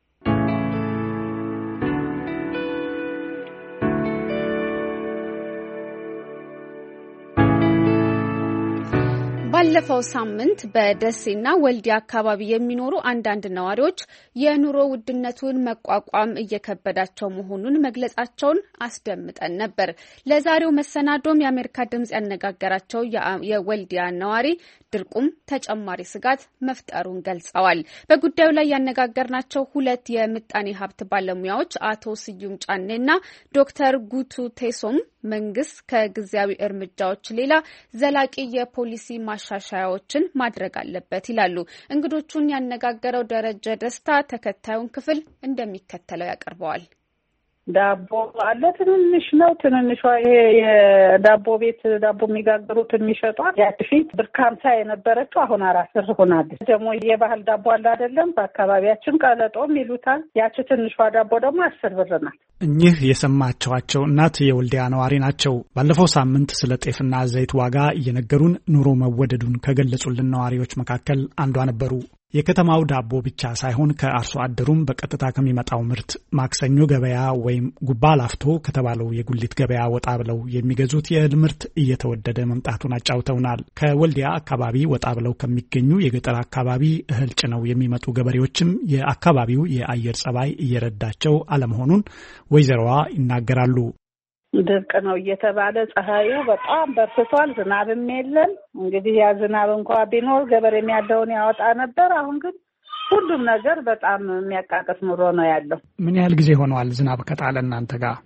ባለፈው ሳምንት በደሴና ወልዲያ አካባቢ የሚኖሩ አንዳንድ ነዋሪዎች የኑሮ ውድነቱን መቋቋም እየከበዳቸው መሆኑን መግለጻቸውን አስደምጠን ነበር። ለዛሬው መሰናዶም የአሜሪካ ድምጽ ያነጋገራቸው የወልዲያ ነዋሪ ድርቁም ተጨማሪ ስጋት መፍጠሩን ገልጸዋል። በጉዳዩ ላይ ያነጋገርናቸው ሁለት የምጣኔ ሀብት ባለሙያዎች አቶ ስዩም ጫኔና ዶክተር ጉቱ ቴሶም መንግስት ከጊዜያዊ እርምጃዎች ሌላ ዘላቂ የፖሊሲ ማሻሻያዎችን ማድረግ አለበት ይላሉ። እንግዶቹን ያነጋገረው ደረጀ ደስታ ተከታዩን ክፍል እንደሚከተለው ያቀርበዋል። ዳቦ አለ ትንንሽ ነው ትንንሿ ይሄ የዳቦ ቤት ዳቦ የሚጋግሩት የሚሸጧት ያጥፊት ብር ከሀምሳ የነበረችው አሁን አራት ብር ሆናለች። ደግሞ የባህል ዳቦ አለ አይደለም በአካባቢያችን ቀለጦም ይሉታል። ያቺ ትንሿ ዳቦ ደግሞ አስር ብር ናት። እኚህ የሰማችኋቸው እናት የወልዲያ ነዋሪ ናቸው። ባለፈው ሳምንት ስለ ጤፍና ዘይት ዋጋ እየነገሩን ኑሮ መወደዱን ከገለጹልን ነዋሪዎች መካከል አንዷ ነበሩ። የከተማው ዳቦ ብቻ ሳይሆን ከአርሶ አደሩም በቀጥታ ከሚመጣው ምርት ማክሰኞ ገበያ ወይም ጉባ ላፍቶ ከተባለው የጉሊት ገበያ ወጣ ብለው የሚገዙት የእህል ምርት እየተወደደ መምጣቱን አጫውተውናል። ከወልዲያ አካባቢ ወጣ ብለው ከሚገኙ የገጠር አካባቢ እህል ጭነው የሚመጡ ገበሬዎችም የአካባቢው የአየር ጸባይ እየረዳቸው አለመሆኑን ወይዘሮዋ ይናገራሉ። ድርቅ ነው እየተባለ ፀሐዩ በጣም በርትቷል። ዝናብም የለም። እንግዲህ ያ ዝናብ እንኳን ቢኖር ገበሬም ያለውን ያወጣ ነበር። አሁን ግን ሁሉም ነገር በጣም የሚያቃቅስ ኑሮ ነው ያለው። ምን ያህል ጊዜ ሆነዋል ዝናብ ከጣለ እናንተ ጋር?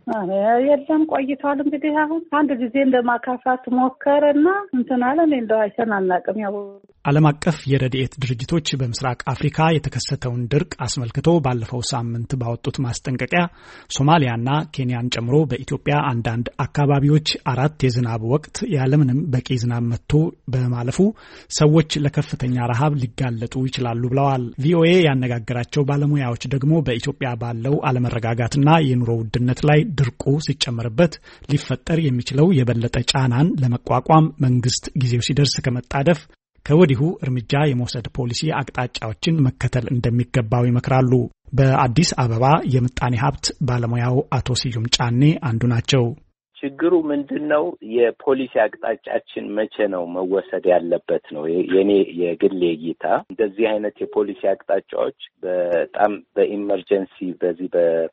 የለም ቆይቷል። እንግዲህ አሁን አንድ ጊዜ እንደማካፋት ሞከረና እንትን አለ። እኔ እንደው አይተን አናውቅም። ያው ዓለም አቀፍ የረድኤት ድርጅቶች በምስራቅ አፍሪካ የተከሰተውን ድርቅ አስመልክቶ ባለፈው ሳምንት ባወጡት ማስጠንቀቂያ ሶማሊያና ኬንያን ጨምሮ በኢትዮጵያ አንዳንድ አካባቢዎች አራት የዝናብ ወቅት ያለምንም በቂ ዝናብ መጥቶ በማለፉ ሰዎች ለከፍተኛ ረሃብ ሊጋለጡ ይችላሉ ብለዋል። ቪኦኤ ያነጋገራቸው ባለሙያዎች ደግሞ በኢትዮጵያ ባለው አለመረጋጋትና የኑሮ ውድነት ላይ ድርቁ ሲጨመርበት ሊፈጠር የሚችለው የበለጠ ጫናን ለመቋቋም መንግስት ጊዜው ሲደርስ ከመጣደፍ ከወዲሁ እርምጃ የመውሰድ ፖሊሲ አቅጣጫዎችን መከተል እንደሚገባው ይመክራሉ። በአዲስ አበባ የምጣኔ ሀብት ባለሙያው አቶ ስዩም ጫኔ አንዱ ናቸው። ችግሩ ምንድነው? የፖሊሲ አቅጣጫችን መቼ ነው መወሰድ ያለበት ነው የኔ የግል እይታ። እንደዚህ አይነት የፖሊሲ አቅጣጫዎች በጣም በኢመርጀንሲ በዚህ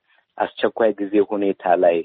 በአስቸኳይ ጊዜ ሁኔታ ላይ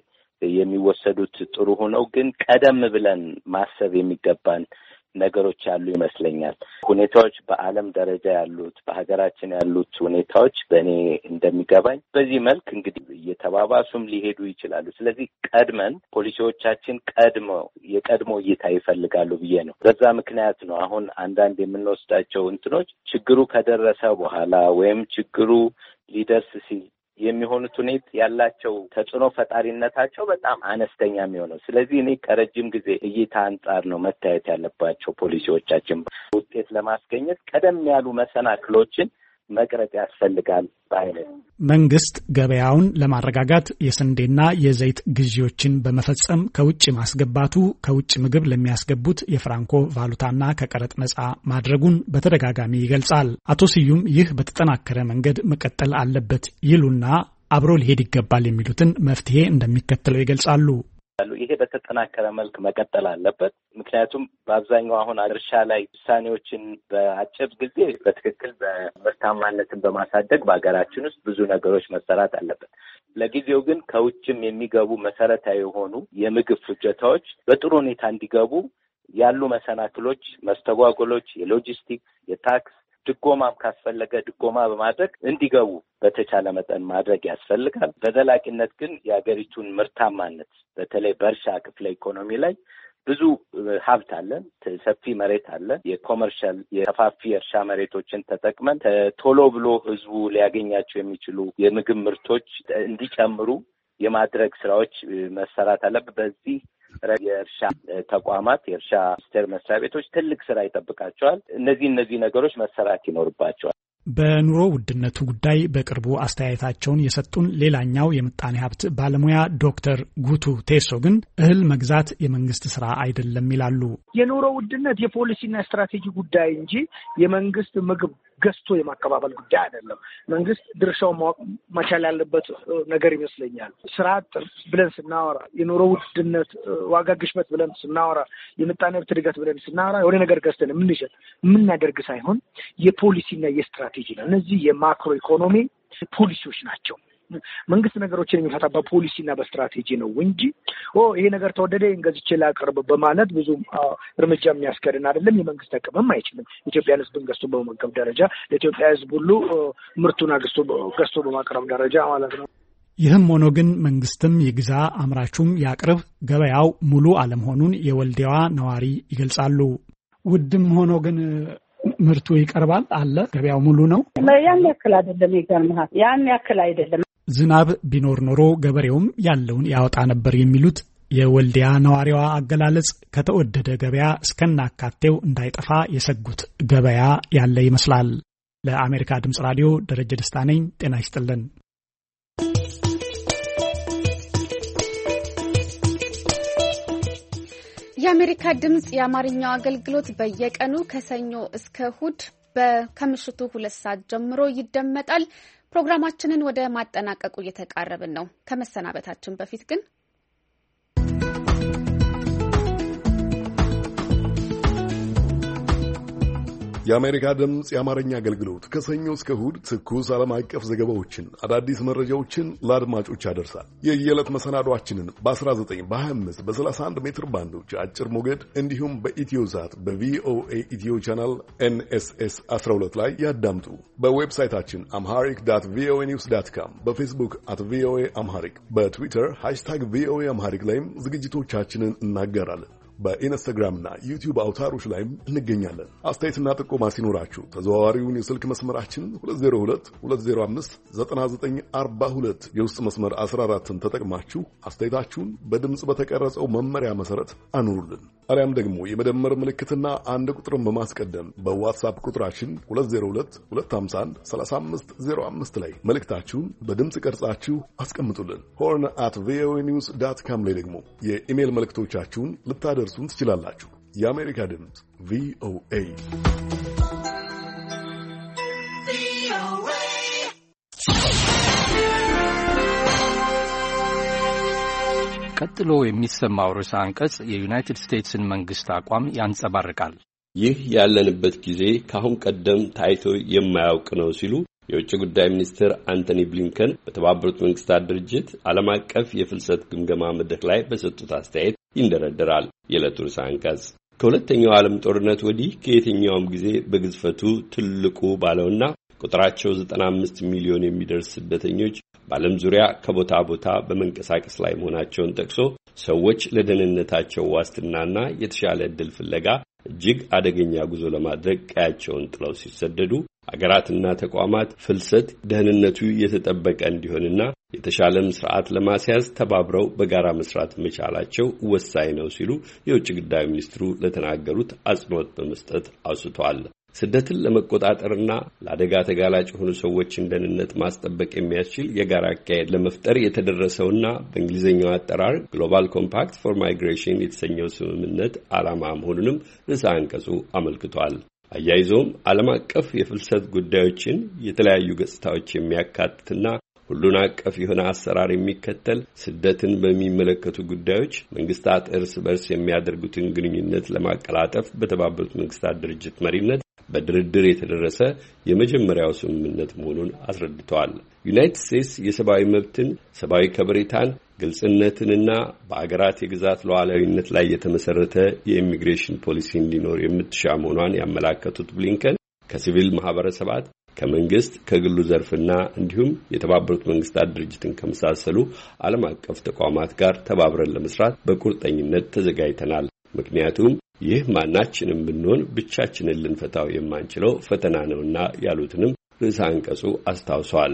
የሚወሰዱት ጥሩ ሆነው ግን ቀደም ብለን ማሰብ የሚገባን ነገሮች ያሉ ይመስለኛል። ሁኔታዎች በዓለም ደረጃ ያሉት በሀገራችን ያሉት ሁኔታዎች በእኔ እንደሚገባኝ በዚህ መልክ እንግዲህ እየተባባሱም ሊሄዱ ይችላሉ። ስለዚህ ቀድመን ፖሊሲዎቻችን ቀድሞ የቀድሞ እይታ ይፈልጋሉ ብዬ ነው። በዛ ምክንያት ነው አሁን አንዳንድ የምንወስዳቸው እንትኖች ችግሩ ከደረሰ በኋላ ወይም ችግሩ ሊደርስ ሲል የሚሆኑት ሁኔታ ያላቸው ተጽዕኖ ፈጣሪነታቸው በጣም አነስተኛ የሚሆነው። ስለዚህ እኔ ከረጅም ጊዜ እይታ አንጻር ነው መታየት ያለባቸው ፖሊሲዎቻችን ውጤት ለማስገኘት ቀደም ያሉ መሰናክሎችን መቅረጥ ያስፈልጋል ባይነት። መንግስት ገበያውን ለማረጋጋት የስንዴና የዘይት ግዢዎችን በመፈጸም ከውጭ ማስገባቱ ከውጭ ምግብ ለሚያስገቡት የፍራንኮ ቫሉታና ከቀረጥ ነጻ ማድረጉን በተደጋጋሚ ይገልጻል። አቶ ስዩም ይህ በተጠናከረ መንገድ መቀጠል አለበት ይሉና አብሮ ሊሄድ ይገባል የሚሉትን መፍትሄ እንደሚከተለው ይገልጻሉ። ይሄ በተጠናከረ መልክ መቀጠል አለበት። ምክንያቱም በአብዛኛው አሁን እርሻ ላይ ውሳኔዎችን በአጭር ጊዜ በትክክል በምርታማነትን በማሳደግ በሀገራችን ውስጥ ብዙ ነገሮች መሰራት አለበት። ለጊዜው ግን ከውጭም የሚገቡ መሰረታዊ የሆኑ የምግብ ፍጆታዎች በጥሩ ሁኔታ እንዲገቡ ያሉ መሰናክሎች፣ መስተጓጎሎች፣ የሎጂስቲክስ፣ የታክስ ድጎማም ካስፈለገ ድጎማ በማድረግ እንዲገቡ በተቻለ መጠን ማድረግ ያስፈልጋል። በዘላቂነት ግን የሀገሪቱን ምርታማነት በተለይ በእርሻ ክፍለ ኢኮኖሚ ላይ ብዙ ሀብት አለን፣ ሰፊ መሬት አለ። የኮመርሻል የሰፋፊ እርሻ መሬቶችን ተጠቅመን ቶሎ ብሎ ህዝቡ ሊያገኛቸው የሚችሉ የምግብ ምርቶች እንዲጨምሩ የማድረግ ስራዎች መሰራት አለበት። በዚህ የእርሻ ተቋማት የእርሻ ሚኒስቴር መስሪያ ቤቶች ትልቅ ስራ ይጠብቃቸዋል። እነዚህ እነዚህ ነገሮች መሰራት ይኖርባቸዋል። በኑሮ ውድነቱ ጉዳይ በቅርቡ አስተያየታቸውን የሰጡን ሌላኛው የምጣኔ ሀብት ባለሙያ ዶክተር ጉቱ ቴሶ ግን እህል መግዛት የመንግስት ስራ አይደለም ይላሉ። የኑሮ ውድነት የፖሊሲና ስትራቴጂ ጉዳይ እንጂ የመንግስት ምግብ ገዝቶ የማከፋፈል ጉዳይ አይደለም። መንግስት ድርሻውን ማወቅ መቻል ያለበት ነገር ይመስለኛል። ስራ አጥ ብለን ስናወራ፣ የኑሮ ውድነት ዋጋ ግሽበት ብለን ስናወራ፣ የምጣኔ ሀብት እድገት ብለን ስናወራ የሆነ ነገር ገዝተን የምንሸጥ የምናደርግ ሳይሆን የፖሊሲና የስትራቴጂ ነው። እነዚህ የማክሮ ኢኮኖሚ ፖሊሲዎች ናቸው። መንግስት ነገሮችን የሚፈታው በፖሊሲና በስትራቴጂ ነው እንጂ ኦ ይሄ ነገር ተወደደ እንገዝቼ ላቀርብ በማለት ብዙ እርምጃ የሚያስከድን አይደለም። የመንግስት አቅምም አይችልም። ኢትዮጵያን ህዝብን ገዝቶ በመመገብ ደረጃ ለኢትዮጵያ ህዝብ ሁሉ ምርቱን ገዝቶ ገዝቶ በማቅረብ ደረጃ ማለት ነው። ይህም ሆኖ ግን መንግስትም ይግዛ አምራቹም ያቅርብ ገበያው ሙሉ አለመሆኑን የወልዲያዋ ነዋሪ ይገልጻሉ። ውድም ሆኖ ግን ምርቱ ይቀርባል አለ። ገበያው ሙሉ ነው። ያን ያክል አይደለም። ይገርምሃል፣ ያን ያክል አይደለም። ዝናብ ቢኖር ኖሮ ገበሬውም ያለውን ያወጣ ነበር የሚሉት የወልዲያ ነዋሪዋ አገላለጽ ከተወደደ ገበያ እስከናካቴው እንዳይጠፋ የሰጉት ገበያ ያለ ይመስላል። ለአሜሪካ ድምጽ ራዲዮ ደረጀ ደስታ ነኝ። ጤና ይስጥልን። የአሜሪካ ድምጽ የአማርኛው አገልግሎት በየቀኑ ከሰኞ እስከ እሁድ ከምሽቱ ሁለት ሰዓት ጀምሮ ይደመጣል። ፕሮግራማችንን ወደ ማጠናቀቁ እየተቃረብን ነው። ከመሰናበታችን በፊት ግን የአሜሪካ ድምፅ የአማርኛ አገልግሎት ከሰኞ እስከ እሁድ ትኩስ ዓለም አቀፍ ዘገባዎችን፣ አዳዲስ መረጃዎችን ለአድማጮች ያደርሳል። የየዕለት መሰናዷችንን በ19 በ25 በ31 ሜትር ባንዶች አጭር ሞገድ እንዲሁም በኢትዮ ዛት በቪኦኤ ኢትዮ ቻናል ኤንኤስኤስ አስራ ሁለት ላይ ያዳምጡ። በዌብሳይታችን አምሃሪክ ዳት ቪኦኤ ኒውስ ዳት ካም፣ በፌስቡክ አት ቪኦኤ አምሃሪክ፣ በትዊተር ሃሽታግ ቪኦኤ አምሃሪክ ላይም ዝግጅቶቻችንን እናገራለን። በኢንስታግራምና ዩቲዩብ አውታሮች ላይም እንገኛለን። አስተያየትና ጥቆማ ሲኖራችሁ ተዘዋዋሪውን የስልክ መስመራችን ሁለት ዜሮ ሁለት ሁለት ዜሮ አምስት ዘጠና ዘጠኝ አርባ ሁለት የውስጥ መስመር አስራ አራትን ተጠቅማችሁ አስተያየታችሁን በድምጽ በተቀረጸው መመሪያ መሰረት አኑሩልን። አሊያም ደግሞ የመደመር ምልክትና አንድ ቁጥርን በማስቀደም በዋትስአፕ ቁጥራችን ሁለት ዜሮ ሁለት ሁለት አምሳ አንድ ሰላሳ አምስት ዜሮ አምስት ላይ መልእክታችሁን በድምጽ ቀርጻችሁ አስቀምጡልን። ሆርን አት ቪኦኤ ኒውስ ዳት ካም ላይ ደግሞ የኢሜል መልእክቶቻችሁን ልታደርሱ ትችላላችሁ። የአሜሪካ ድምፅ ቪኦኤ። ቀጥሎ የሚሰማው ርዕሰ አንቀጽ የዩናይትድ ስቴትስን መንግስት አቋም ያንጸባርቃል። ይህ ያለንበት ጊዜ ካሁን ቀደም ታይቶ የማያውቅ ነው ሲሉ የውጭ ጉዳይ ሚኒስትር አንቶኒ ብሊንከን በተባበሩት መንግስታት ድርጅት ዓለም አቀፍ የፍልሰት ግምገማ መድረክ ላይ በሰጡት አስተያየት ይንደረደራል። የዕለቱ ርዕሰ አንቀጽ ከሁለተኛው ዓለም ጦርነት ወዲህ ከየትኛውም ጊዜ በግዝፈቱ ትልቁ ባለውና ቁጥራቸው ዘጠና አምስት ሚሊዮን የሚደርስ ስደተኞች በዓለም ዙሪያ ከቦታ ቦታ በመንቀሳቀስ ላይ መሆናቸውን ጠቅሶ ሰዎች ለደህንነታቸው ዋስትናና የተሻለ ዕድል ፍለጋ እጅግ አደገኛ ጉዞ ለማድረግ ቀያቸውን ጥለው ሲሰደዱ አገራትና ተቋማት ፍልሰት ደህንነቱ የተጠበቀ እንዲሆንና የተሻለም ስርዓት ለማስያዝ ተባብረው በጋራ መስራት መቻላቸው ወሳኝ ነው ሲሉ የውጭ ጉዳይ ሚኒስትሩ ለተናገሩት አጽንኦት በመስጠት አውስተዋል። ስደትን ለመቆጣጠርና ለአደጋ ተጋላጭ የሆኑ ሰዎችን ደህንነት ማስጠበቅ የሚያስችል የጋራ አካሄድ ለመፍጠር የተደረሰውና በእንግሊዝኛው አጠራር ግሎባል ኮምፓክት ፎር ማይግሬሽን የተሰኘው ስምምነት ዓላማ መሆኑንም ርዕሰ አንቀጹ አመልክቷል። አያይዞም ዓለም አቀፍ የፍልሰት ጉዳዮችን የተለያዩ ገጽታዎች የሚያካትትና ሁሉን አቀፍ የሆነ አሰራር የሚከተል ስደትን በሚመለከቱ ጉዳዮች መንግስታት እርስ በርስ የሚያደርጉትን ግንኙነት ለማቀላጠፍ በተባበሩት መንግስታት ድርጅት መሪነት በድርድር የተደረሰ የመጀመሪያው ስምምነት መሆኑን አስረድተዋል። ዩናይትድ ስቴትስ የሰብአዊ መብትን፣ ሰብአዊ ከበሬታን፣ ግልጽነትንና በአገራት የግዛት ሉዓላዊነት ላይ የተመሰረተ የኢሚግሬሽን ፖሊሲ እንዲኖር የምትሻ መሆኗን ያመላከቱት ብሊንከን ከሲቪል ማህበረሰባት ከመንግስት ከግሉ ዘርፍና እንዲሁም የተባበሩት መንግስታት ድርጅትን ከመሳሰሉ ዓለም አቀፍ ተቋማት ጋር ተባብረን ለመስራት በቁርጠኝነት ተዘጋጅተናል። ምክንያቱም ይህ ማናችንም ብንሆን ብቻችንን ልንፈታው የማንችለው ፈተና ነውና ያሉትንም ርዕሰ አንቀጹ አስታውሰዋል።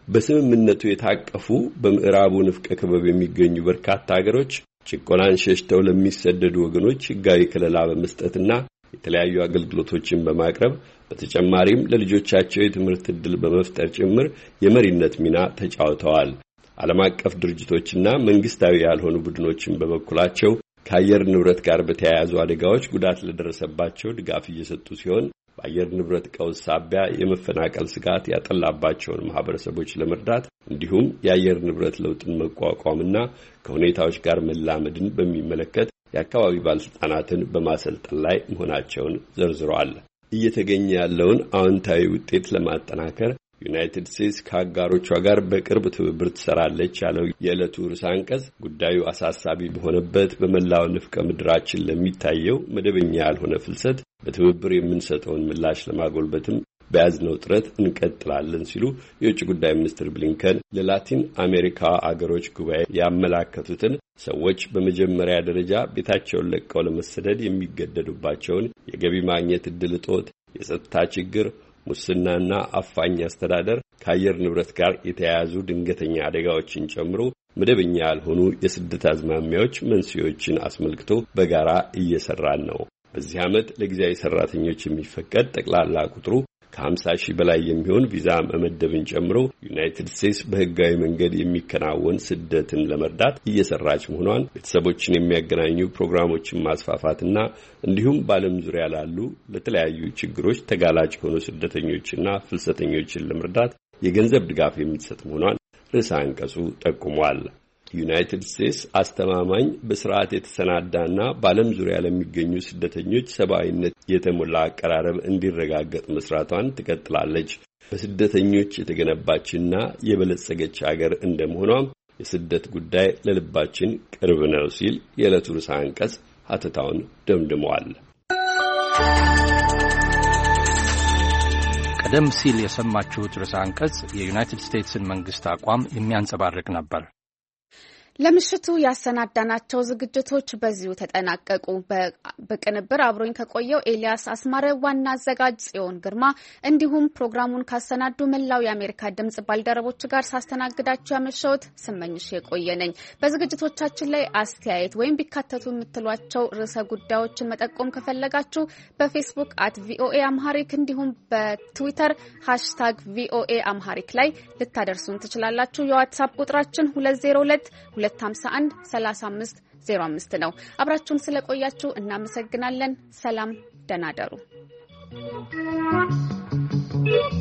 በስምምነቱ የታቀፉ በምዕራቡ ንፍቀ ክበብ የሚገኙ በርካታ ሀገሮች ጭቆናን ሸሽተው ለሚሰደዱ ወገኖች ሕጋዊ ከለላ በመስጠትና የተለያዩ አገልግሎቶችን በማቅረብ በተጨማሪም ለልጆቻቸው የትምህርት ዕድል በመፍጠር ጭምር የመሪነት ሚና ተጫውተዋል። ዓለም አቀፍ ድርጅቶችና መንግስታዊ ያልሆኑ ቡድኖችን በበኩላቸው ከአየር ንብረት ጋር በተያያዙ አደጋዎች ጉዳት ለደረሰባቸው ድጋፍ እየሰጡ ሲሆን በአየር ንብረት ቀውስ ሳቢያ የመፈናቀል ስጋት ያጠላባቸውን ማህበረሰቦች ለመርዳት እንዲሁም የአየር ንብረት ለውጥን መቋቋምና ከሁኔታዎች ጋር መላመድን በሚመለከት የአካባቢ ባለስልጣናትን በማሰልጠን ላይ መሆናቸውን ዘርዝረዋል። እየተገኘ ያለውን አዎንታዊ ውጤት ለማጠናከር ዩናይትድ ስቴትስ ከአጋሮቿ ጋር በቅርብ ትብብር ትሰራለች ያለው የዕለቱ ርዕሰ አንቀጽ ጉዳዩ አሳሳቢ በሆነበት በመላው ንፍቀ ምድራችን ለሚታየው መደበኛ ያልሆነ ፍልሰት በትብብር የምንሰጠውን ምላሽ ለማጎልበትም በያዝነው ጥረት እንቀጥላለን ሲሉ የውጭ ጉዳይ ሚኒስትር ብሊንከን ለላቲን አሜሪካ አገሮች ጉባኤ ያመላከቱትን ሰዎች በመጀመሪያ ደረጃ ቤታቸውን ለቀው ለመሰደድ የሚገደዱባቸውን የገቢ ማግኘት ዕድል እጦት፣ የጸጥታ ችግር፣ ሙስናና አፋኝ አስተዳደር ከአየር ንብረት ጋር የተያያዙ ድንገተኛ አደጋዎችን ጨምሮ መደበኛ ያልሆኑ የስደት አዝማሚያዎች መንስኤዎችን አስመልክቶ በጋራ እየሰራን ነው። በዚህ ዓመት ለጊዜያዊ ሰራተኞች የሚፈቀድ ጠቅላላ ቁጥሩ ከሀምሳ ሺህ በላይ የሚሆን ቪዛ መመደብን ጨምሮ ዩናይትድ ስቴትስ በህጋዊ መንገድ የሚከናወን ስደትን ለመርዳት እየሰራች መሆኗን ቤተሰቦችን የሚያገናኙ ፕሮግራሞችን ማስፋፋትና እንዲሁም በዓለም ዙሪያ ላሉ ለተለያዩ ችግሮች ተጋላጭ የሆኑ ስደተኞችና ፍልሰተኞችን ለመርዳት የገንዘብ ድጋፍ የምትሰጥ መሆኗን ርዕሰ አንቀጹ ጠቁሟል። ዩናይትድ ስቴትስ አስተማማኝ በስርዓት የተሰናዳና በዓለም ዙሪያ ለሚገኙ ስደተኞች ሰብአዊነት የተሞላ አቀራረብ እንዲረጋገጥ መስራቷን ትቀጥላለች። በስደተኞች የተገነባችና የበለጸገች ሀገር እንደመሆኗም የስደት ጉዳይ ለልባችን ቅርብ ነው ሲል የዕለቱ ርዕሰ አንቀጽ ሀተታውን ደምድመዋል። ቀደም ሲል የሰማችሁት ርዕሰ አንቀጽ የዩናይትድ ስቴትስን መንግስት አቋም የሚያንጸባርቅ ነበር። ለምሽቱ ያሰናዳናቸው ዝግጅቶች በዚሁ ተጠናቀቁ። በቅንብር አብሮኝ ከቆየው ኤልያስ አስማረ፣ ዋና አዘጋጅ ጽዮን ግርማ እንዲሁም ፕሮግራሙን ካሰናዱ መላው የአሜሪካ ድምጽ ባልደረቦች ጋር ሳስተናግዳችሁ ያመሸሁት ስመኝሽ የቆየ ነኝ። በዝግጅቶቻችን ላይ አስተያየት ወይም ቢካተቱ የምትሏቸው ርዕሰ ጉዳዮችን መጠቆም ከፈለጋችሁ በፌስቡክ አት ቪኦኤ አምሃሪክ እንዲሁም በትዊተር ሃሽታግ ቪኦኤ አምሃሪክ ላይ ልታደርሱን ትችላላችሁ። የዋትስአፕ ቁጥራችን ሁለት ዜሮ ሁለት ሁለት ሃምሳ አንድ ሰላሳ አምስት ዜሮ አምስት ነው። አብራችሁን ስለቆያችሁ እናመሰግናለን። ሰላም፣ ደህና ደሩ።